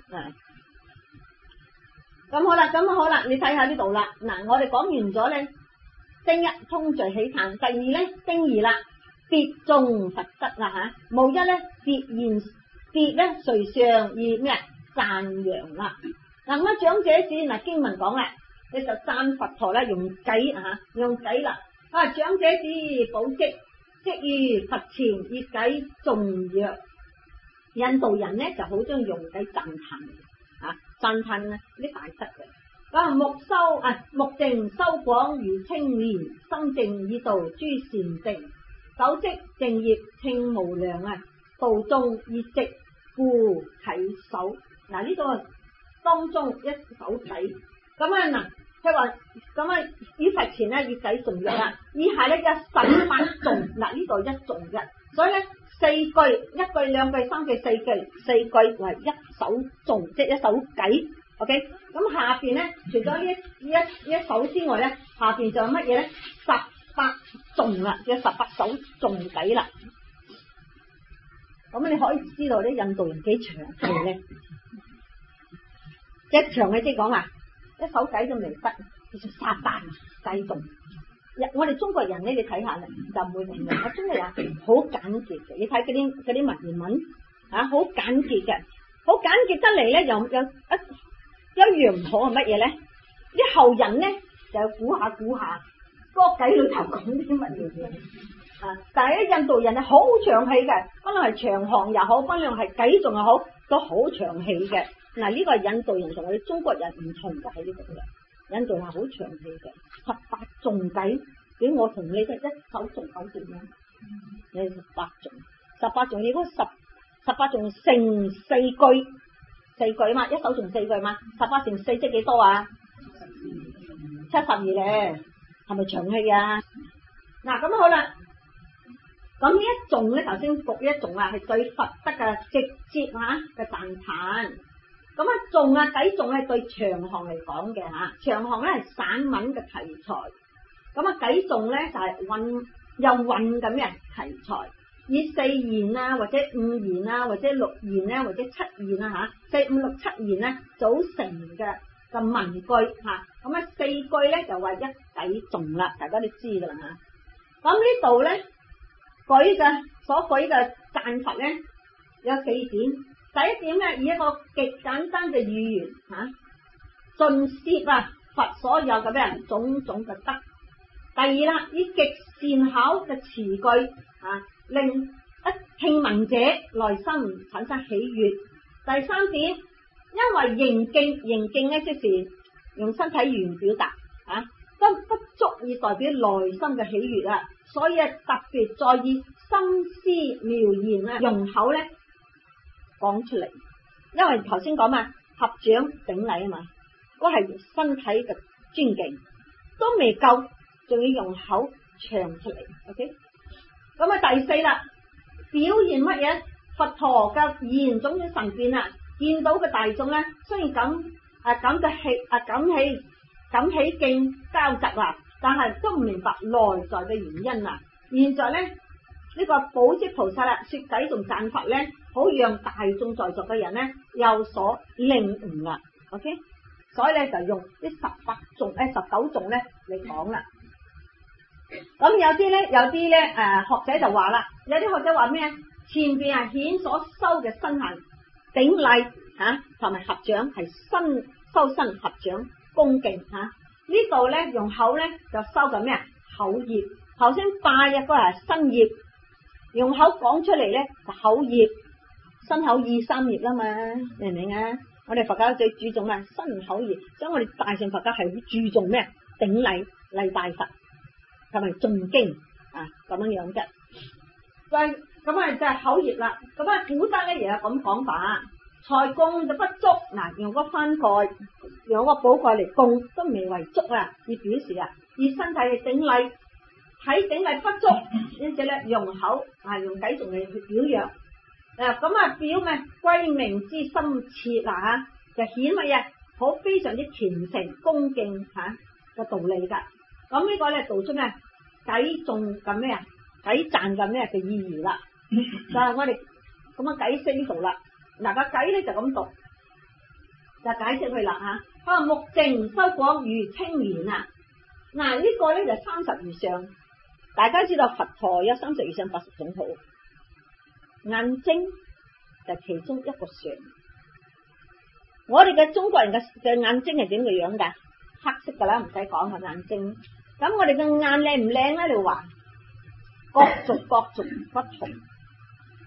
咁好啦，你睇下呢度啦，嗱我哋講完咗咧，丁一通序喜歎，第二咧丁二啦。別眾佛德啦吓，無一咧別咧瑞相而咩讚揚啦。嗱咁啊長者子嗱經文講啦，你就讚佛陀啦，用偈啦。啊長者子寶積即於佛前以偈頌曰： 印度人咧就好中意用喺讚歎讚歎呢啲大德嘅。咁目淨修廣如青蓮，心淨以度諸善定，手積正業稱無量道中以直故啟手。嗱呢個當中一手偈咁嗱，佢話咁於佛前咧以偈頌曰啦，以下咧有18頌，嗱呢度一頌嘅，所以咧4句，一句兩句三句四句，4句為一首頌，即係一首偈。OK， 咁下邊咧除咗呢一首之外咧，下邊就有乜嘢咧？18頌啦，有18首頌偈啦。咁你可以知道咧，印度人幾長氣咧，一長氣即係講一首偈都未得，叫做18偈頌。我哋中國人咧，你睇下啦，就唔會咁樣。我中國人好簡潔嘅，你睇嗰啲文言文好簡潔嘅，好簡潔得嚟咧，有一樣唔好係乜嘢咧？啲後人咧就估下個偈裏頭講啲乜嘢但係啲印度人係好長氣嘅，不論係長行又好，不論係偈頌又好，都好長氣嘅。嗱呢個係印度人同我哋中國人唔同嘅喺呢度嘅，印度人好長氣嘅，18頌偈，俾我同你嘅一首頌搞掂啦。你18頌，如果18頌成4句嘛，一首頌4句嘛，18乘4即係幾多72咧，係咪長氣啊？嗱咁好啦，咁呢一頌咧，頭先讀一頌係對佛德嘅直接嘅讚歎。咁頌偈頌係對長行嚟講嘅長行咧係散文嘅題材，咁偈頌咧就係又韻咁嘅題材。以4言或者5言或者6言或者7言4、5、6、7言咧組成嘅文句咁4句咧就話一偈頌啦，大家都知噶啦咁呢度咧所舉嘅讚佛咧有4點。第一點咧，以一個極簡單嘅語言盡攝佛所有嘅咩種種嘅德。第二啦，以極善巧嘅詞句令一聽聞者內心產生喜悅。第三點，因為形徑咧即是用身體語言表達都不足以代表內心嘅喜悅所以特別在意心思妙言用口咧講出嚟。因為頭先講合掌頂禮嘛，嗰係身體嘅尊敬都未夠，仲要用口唱出嚟。OK， 咁第4啦，表現乜嘢？佛陀嘅言種種神變見到嘅大眾咧，雖然感起敬交集但係都唔明白內在嘅原因現在咧呢個寶積菩薩說偈頌讚佛咧，好讓大眾在座嘅人咧有所領悟啦。OK， 所以咧就用呢19頌咧嚟講啦。咁有啲咧學者就話啦，有啲學者話咩？前邊係顯所修嘅身行頂禮同埋合掌係修身合掌恭敬呢度咧用口咧就修緊咩口業。頭先拜嗰個係身業，用口講出嚟咧就口業，身口意3業啦嘛，明唔明我哋佛教最注重身口業，所以我哋大乘佛教係好注重咩？頂禮禮拜佛同埋誦經咁樣嘅。咁就係口業啦。咁古德咧亦有咁講法，財供就不足用個翻蓋，用個寶蓋嚟供都未為足以表示以身體嘅頂禮。喺頂禮不足，因此咧用口用偈頌嚟去表揚。表咩？歸命之心切就顯乜嘢？好非常之虔誠恭敬嘅道理噶。咁呢個咧道出咩？偈頌嘅咩偈讚嘅咩嘅意義啦。就係我哋咁解釋呢度啦。嗱個偈咧就咁讀，就解釋佢啦目淨修廣如青蓮嗱呢個咧就30餘相。大家知道佛陀有30餘相80種好，眼睛就其中一個相。我哋嘅中國人嘅眼睛係點嘅樣噶？黑色噶啦，唔使講係眼睛。咁我哋嘅眼靚唔靚咧？你話各族不同。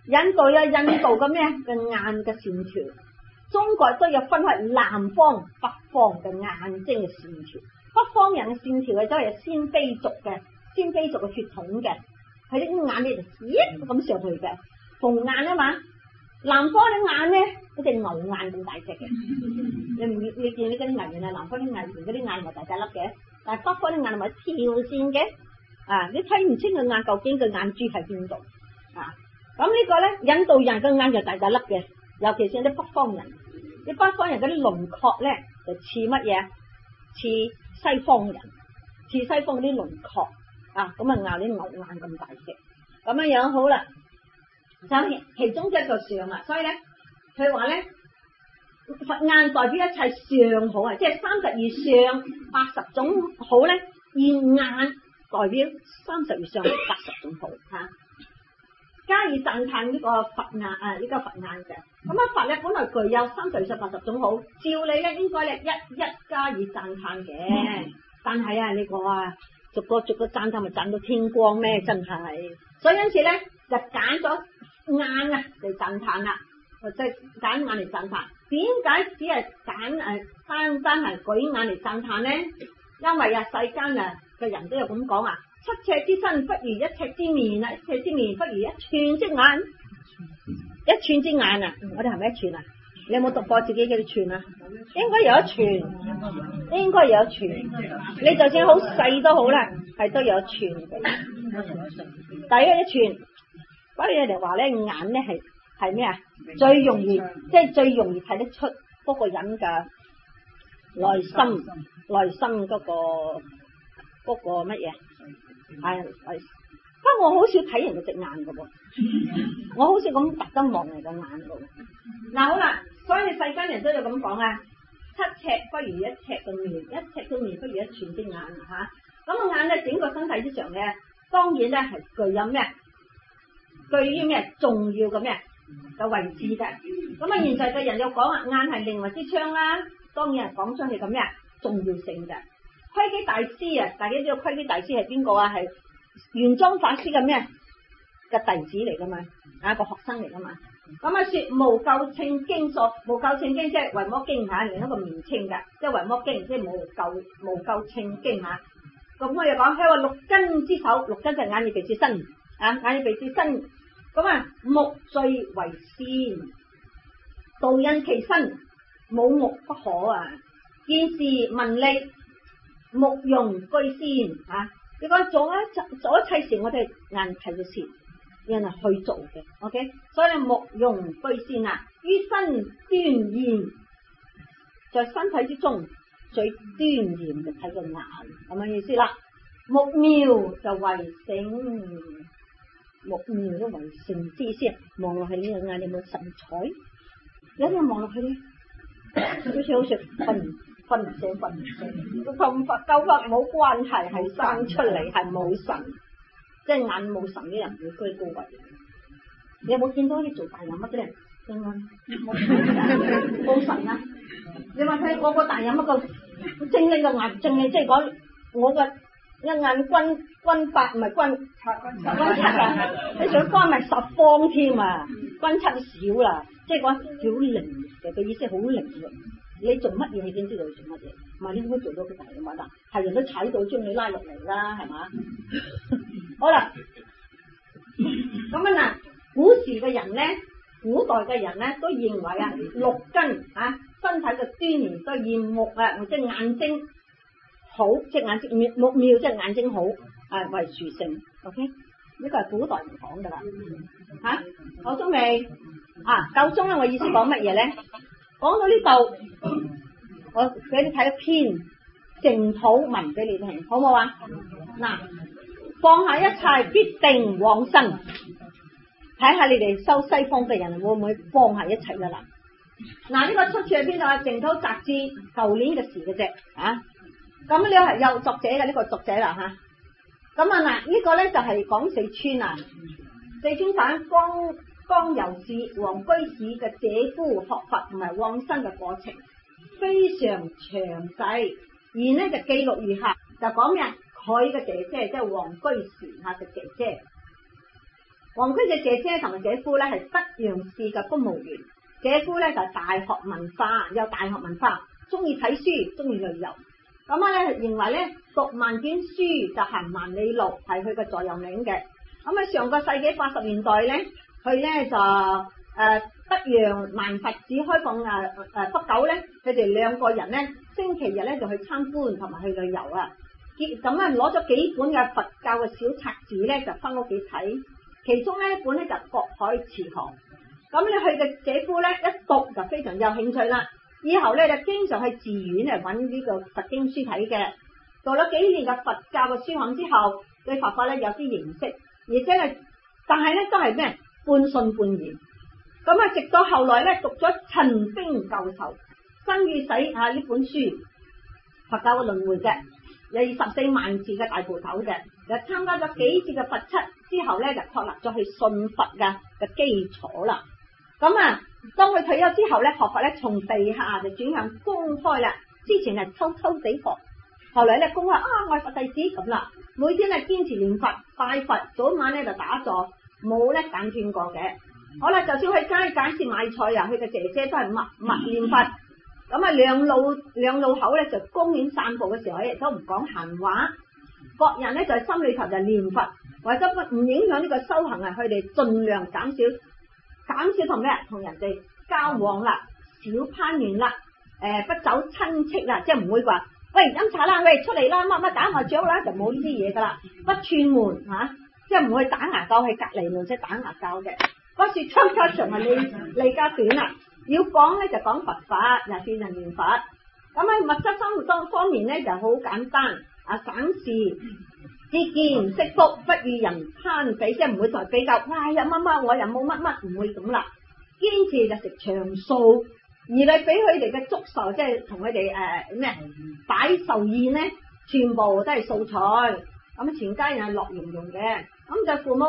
印度有印度嘅咩嘅眼嘅線條，中國都有分開南方北方嘅眼睛嘅線條。北方人嘅線條嘅都係鮮卑族嘅血統嘅，佢啲眼咧就一咁上去嘅鳳眼啊嘛。南方啲眼咧好似牛眼咁大隻嘅，你見你嗰啲藝人啊，南方啲藝人嗰啲眼咪大大粒嘅，但係北方啲眼係咪跳線嘅啊？你睇唔清個眼究竟個眼珠喺邊度啊？咁呢個咧，印度人嘅眼就大大粒嘅，尤其是啲北方人，啲北方人嗰啲輪廓咧就似乜嘢？似西方人，似西方啲輪廓啊，咁啊眼啲牛眼咁大隻，咁樣樣好啦。就其中一個相啊，所以咧佢話咧佛眼代表一切相好啊，即係32相80種好咧，現眼代表32相80種好吓。加以讚歎呢個佛眼呢個佛眼嘅，咁啊佛咧本來具有32相80種好，照理咧應該咧一加以讚歎嘅，但係啊呢個啊逐個讚歎咪讚到天光咩？真係，所以因此咧就揀咗眼啊嚟讚歎啦，或者揀眼嚟讚歎。點解只係揀單係舉眼嚟讚歎咧？因為啊世間啊嘅人都有咁講啊，7尺之身不如1尺之面啊，1尺之面不如1寸之眼，1寸之眼啊！我哋係咪1寸啊？你有冇讀過自己幾多寸啊？應該有1寸，應該有1寸。你就算好細都好啦，係都有1寸嘅，大約1寸。所以人哋話咧，眼咧係咩啊？最容易睇得出嗰個人嘅內心嗰個乜嘢？係，不過我好少睇人哋隻眼噶喎，我好少咁特登望人嘅眼噶。嗱好啦，所以世間人都有咁講啊，7尺不如1尺嘅面，1尺嘅面不如1寸之眼吓。咁個眼咧，整個身體之上嘅，當然咧係具有咩？對於咩重要嘅咩嘅位置嘅，咁啊現在嘅人又講啊，眼係靈魂之窗啦，當然係講出嚟咁咩重要性嘅。窺基大師啊，大家知道窺基大師係邊個啊？係玄奘法師嘅咩嘅弟子嚟噶嘛，啊個學生嚟噶嘛。咁啊說無垢稱經所，無垢稱經即係維摩經吓，另一個名稱嘅，即係維摩經，即係無垢稱經吓。咁我又講佢話6根之首，6根就係眼耳鼻舌身啊，眼耳鼻舌身。咁啊，目最為先，導引其身，冇目不可啊！見事聞利，目用居先啊！你講做一切事，我哋眼睇到先，人係去做嘅。OK， 所以你目用居先啊，於身端嚴，在身體之中最端嚴就睇個眼，咁嘅意思啦。目妙就為性。目妙都為性之先，望落去呢個眼有冇神采？有啲人望落去咧，好似瞓唔醒，同佛教法冇關係，係生出嚟係冇神，即係眼冇神嘅人會居高位。你有冇見到啲做大人乜嘅人？真係冇神啊！你話睇我個大人乜個精靈嘅眼，精靈即係講我嘅。一眼均八唔係均七啊！你想關咪10方添啊？均七少啦，即係講好靈嘅，個意思好靈嘅。你做乜嘢，你先知道你做乜嘢？唔係你點會做到佢大嘅嘛？嗱，係人都踩到將你拉落嚟啦，係嘛？好啦，咁啊嗱，古時嘅人咧，古代嘅人咧都認為啊，6根啊，身體嘅端嚴都以目啊，或者眼睛。好，即係眼睛目妙，即係眼睛好，為殊勝。OK， 呢個係古代人講噶啦。吓，夠鐘未？夠鐘啦！我意思講乜嘢咧？講到呢度，我俾你睇一篇淨土文俾你聽，好唔好啊？嗱，放下一切，必定往生。睇下你哋修西方嘅人會唔會放下一切噶啦？嗱，呢個出處喺邊度啊？淨土雜誌舊年嘅事嘅啫，咁呢個係有作者嘅，呢個作者啦吓。咁啊嗱，呢個咧就係講四川啊，四川省江油市王居士嘅姐夫學佛同埋往生嘅過程，非常詳細。而呢就記錄如下，就講咩？佢嘅姐姐即係王居士嘅姐姐， 王區嘅姐姐同埋姐夫咧係德陽市嘅公務員，姐夫咧就係大學文化，有大學文化，中意睇書，中意旅遊。咁啊咧認為咧讀萬卷書就行萬里路，係佢嘅座右銘嘅。咁啊上個世紀80年代咧，佢咧就德陽萬佛寺開放不久咧，佢哋兩個人咧星期日咧就去參觀同埋去旅遊啊。咁啊攞咗幾本嘅佛教嘅小冊子咧，就翻屋企睇。其中咧一本咧就國海慈航。咁咧佢嘅姐夫咧一讀就非常有興趣啦。以後咧就經常去寺院嚟揾呢個佛經書睇嘅。讀咗幾年嘅佛教嘅書刊之後，對佛法咧有啲認識，而且係但係咧都係咩半信半疑。咁啊，直到後來咧讀咗陳冰教授生與死呢本書，佛教嘅輪迴嘅。有24萬字嘅大部頭嘅，又參加咗幾次嘅佛七之後咧，就確立咗去信佛嘅基礎啦。咁啊，當佢退休之後咧，學佛咧從地下就轉向公開啦。之前係偷偷地學，後來咧公開我係佛弟子咁啦。每天係堅持念佛拜佛，早晚咧就打坐，冇咧間斷過嘅。好啦，就算去街市買菜啊，佢嘅姐姐都係默默念佛。咁啊，兩路口咧就公園散步嘅時候亦都唔講閒話，各人咧就係心裏頭就念佛，為咗唔影響呢個修行啊，佢哋盡量減少同咩同人哋交往啦，少攀緣啦，不走親戚啦，即係唔會話喂飲茶啦，喂出嚟啦，乜打麻雀啦，就冇呢啲嘢噶啦，不串門吓，即係唔會打牙鉸，喺隔籬門即係打牙鉸嘅。嗰時出家長係離家短啦。要講咧就講佛法，又變人念佛。咁喺物質生活方面咧就好簡單，省事節儉惜福，不與人攀比，即係唔會同人比較。哇，有乜我又冇乜，唔會咁啦。堅持就食長素，而你俾佢哋嘅祝壽，即係同佢哋擺壽宴咧，全部都係素菜。咁全家人係樂融融嘅。咁就父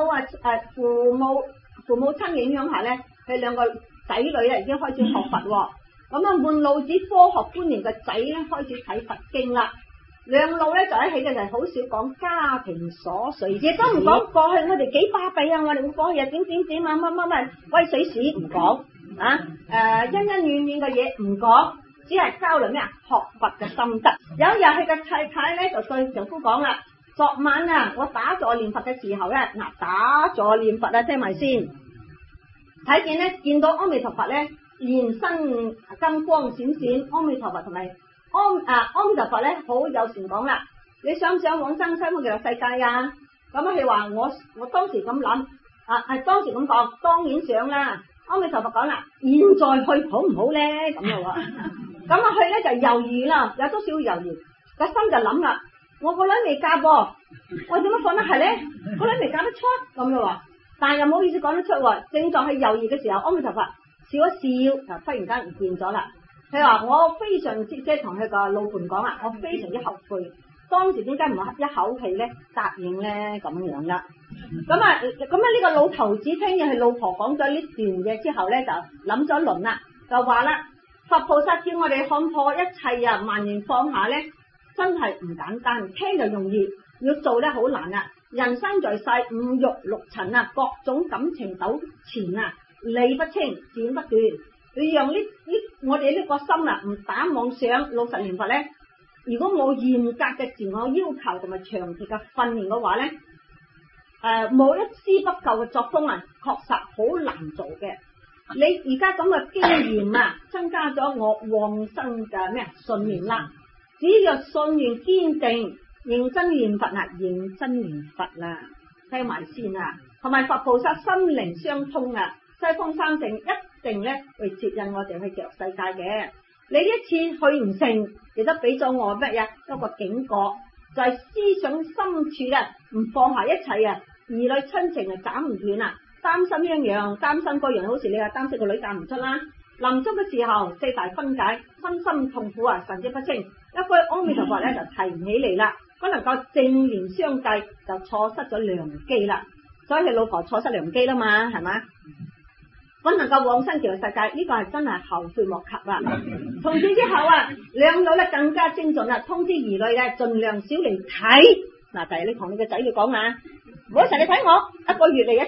母親影響下咧，佢兩個仔女啊已經開始學佛，咁啊滿腦子科學觀念嘅仔咧開始睇佛經啦。兩路咧就喺起嘅就係好少講家庭瑣碎，亦都唔講過去我哋幾巴閉啊，我哋會過去又點啊乜威水史唔講恩怨嘅嘢唔講，只係交流學佛嘅心得。有一日佢嘅太太咧就對丈夫講啦：昨晚啊我打坐念佛嘅時候咧，打坐念佛啊，聽埋先。睇見咧，見到阿彌陀佛咧，現身金光閃閃。阿彌陀佛同埋阿彌陀佛咧，好友善講啦。你想唔想往生西方極樂世界啊？咁佢話我當時咁諗，當時咁講，當然想啦。阿彌陀佛講啦，現在去好唔好咧？咁又話，咁佢咧就猶豫啦，有多少猶豫，個心就諗啦，我個女未嫁噃，我點樣講得係咧？個女未嫁得出，咁又話。但係又唔好意思講得出，正在係猶豫嘅時候，阿彌陀佛笑一笑，就忽然間唔見咗啦。佢話我非常之即係同佢個老伴講啊，我非常之後悔，當時點解唔一口氣咧答應咧咁樣啦？咁啊呢個老頭子聽見佢老婆講咗呢段嘢之後咧，就諗咗一輪啦，就話啦：佛菩薩叫我哋看破一切啊，萬緣放下咧，真係唔簡單，聽就容易，要做咧好難啊！人生在世，五欲六塵啊，各種感情糾纏啊，理不清，剪不斷。要讓我哋呢個心啊，唔打妄想，老實念佛咧。如果冇嚴格嘅自我要求同埋長期嘅訓練嘅話咧，冇一絲不苟嘅作風啊，確實好難做嘅。你而家咁嘅經驗啊，增加咗我往生嘅信念啦。只要信念堅定。認真念佛啊，認真念佛啦，聽埋先啊，同埋佛菩薩心靈相通啊，西方三聖一定咧會接引我哋去極樂世界嘅。你一次去唔成，亦都俾咗我乜嘢一個警覺，就係思想深處咧唔放下一切啊，兒女親情啊斬唔斷啊，擔心一樣，擔心嗰樣，好似你話擔心個女嫁唔出啦。臨終嘅時候四大分解，身心痛苦啊，神志不清，一句阿彌陀佛咧就提唔起嚟啦。不能夠正面相繼，就錯失咗良機啦。所以佢老婆錯失良機啦嘛，係嘛？不能夠往生極樂世界，呢個係真係後悔莫及啦。從此之後啊，兩老咧更加精進啦，通知兒女咧盡量少嚟睇。嗱，第日你同你個仔女講啊，唔好成日睇我，一個月嚟一次。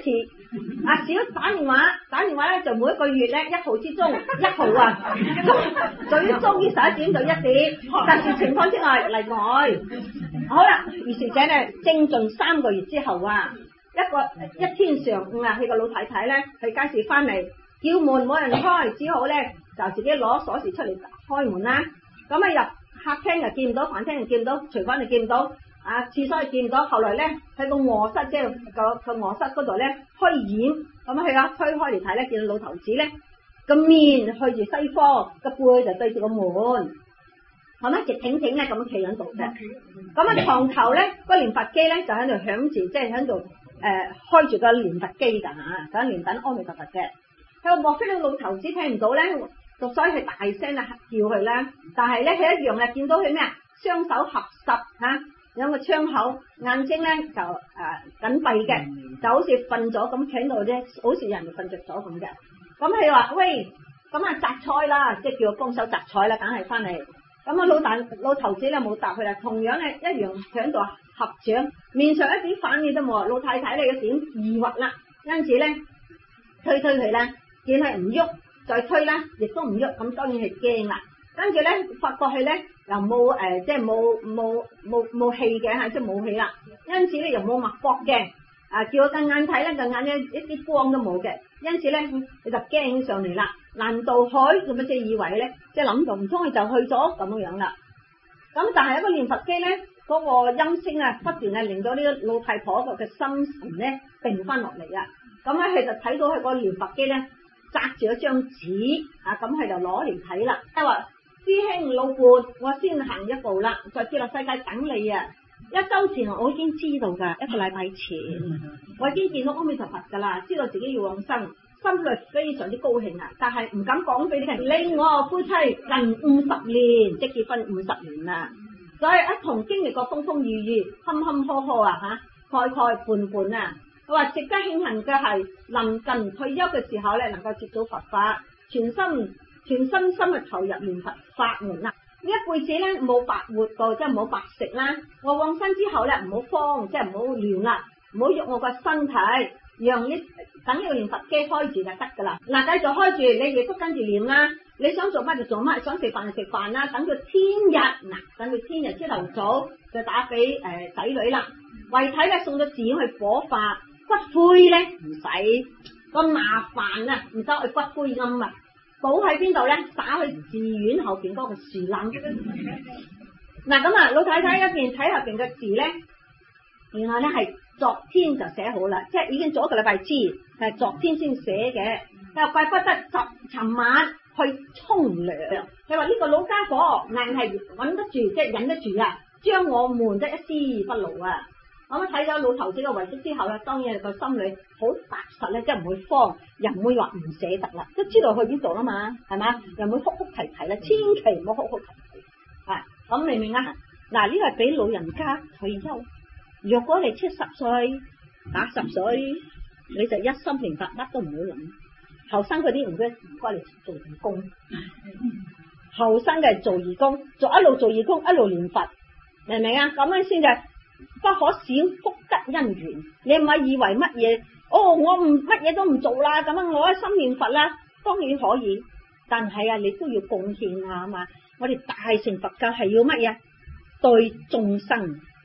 少打電話咧就每一個月咧1號之中1號啊，終於11點到1點，特殊情況之外例外。好啦，於是者咧精進3個月之後啊，一天上午啊，佢個老太太咧去街市翻嚟，叫門冇人開，只好咧就自己攞鎖匙出嚟開門啦。咁啊入客廳又見唔到，飯廳又見唔到，廚房又見唔到。廁所又見唔到，後來咧喺個臥室，即係個臥室嗰度咧開掩，咁佢啦推開嚟睇咧，見到老頭子咧個面去住西方，個背就對住個門，咁啊直挺挺咧咁企喺度嘅。咁啊床頭咧個念佛機咧就喺度響住，即係喺度開住個念佛機噶吓，咁念緊阿彌陀佛嘅。佢話莫非個老頭子聽唔到咧，所以佢大聲啊叫佢啦。但係咧佢一樣咧見到佢咩啊，雙手合十吓。有個窗口，眼睛咧就緊閉嘅，就好似瞓咗咁企喺度啫，好似人哋瞓着咗咁嘅。咁佢話喂，咁啊摘菜啦，即係叫我幫手摘菜啦，梗係翻嚟。咁啊老頭子咧冇答佢啦，同樣咧一樣喺度合掌，面上一啲反應都冇。老太太咧有點疑惑啦，因此咧推佢啦，見佢唔喐，再推啦，亦都唔喐，咁當然係驚啦。跟住咧發覺佢咧又冇即係冇氣嘅吓，即係冇氣啦。因此咧又冇脈搏嘅，叫佢眼睇咧，個眼咧一啲光都冇嘅。因此咧你就驚上嚟啦。難道佢咁啊？即係以為咧，即係諗到唔通佢就去咗咁樣啦。咁但係一個念佛機咧，嗰個音聲啊不斷係令到呢個老太婆個嘅心神咧定翻落嚟啊。咁咧佢就睇到佢個念佛機咧紮住一張紙啊，咁佢就攞嚟睇啦。即係話師兄老伴，我先行一步啦，在極樂世界等你啊！1周前我已經知道噶，1個禮拜前我已經見到阿彌陀佛噶啦，知道自己要往生，心裏非常之高興啊！但係唔敢講俾你聽。另外夫妻近50年，即結婚50年啦，所以一同經歷過風風雨雨，坎坎坷坷啊吓，慨慨絆絆啊！佢話值得慶幸嘅係，臨近退休嘅時候咧，能夠接觸佛法，全身心去投入念佛法門啦。呢一輩子咧冇白活過，即係冇白食啦。我往生之後咧，唔好慌，即係唔好亂啦，唔好喐我個身體，讓等呢個念佛機開住就得噶啦。嗱，繼續開住，你亦都跟住念啦。你想做乜就做乜，想食飯就食飯啦。等佢天日朝頭早就打俾仔女啦。遺體咧送咗寺院去火化，骨灰咧唔使咁麻煩啊，唔使去骨灰龕啊。倒喺邊度咧？打去寺院後邊嗰個樹林。嗱咁啊，老太太一邊睇下邊嘅字咧，原來咧係昨天就寫好啦，即係已經做一個禮拜知，係昨天先寫嘅。又怪不得尋晚去沖涼。佢話呢個老家伙硬係穩得住，即係忍得住啊，將我悶得一絲不露啊！咁睇咗老頭子嘅遺蹟之後咧，當然個心裏好踏實咧，即係唔會慌，又唔會話唔捨得啦，都知道去邊度啦嘛，係嘛？又唔會哭哭啼啼啦，千祈唔好哭哭啼啼啊！咁明唔明啊？嗱，呢個係俾老人家退休。若果你70歲、80歲，你就一心念佛，乜都唔好諗。後生嗰啲唔該你做義工，後生嘅做義工，一路做義工，一路念佛，明唔明啊？咁樣先就不可少福德因緣。你唔係以為乜嘢？我唔乜嘢都唔做啦，咁樣我一心念佛啦，當然可以。但係你都要貢獻下嘛。我哋大乘佛教係要乜嘢？對眾生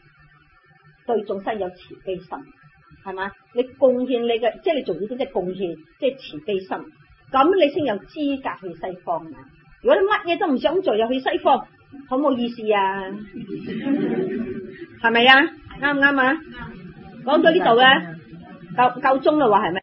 有慈悲心，係嘛？你貢獻你嘅，即係你做呢啲即係貢獻，即係慈悲心，咁你先有資格去西方啊！如果你乜嘢都唔想做，又去西方，好冇意思啊？係咪啊？啱唔啱啊？講到呢度咧，夠鐘啦，話係咪？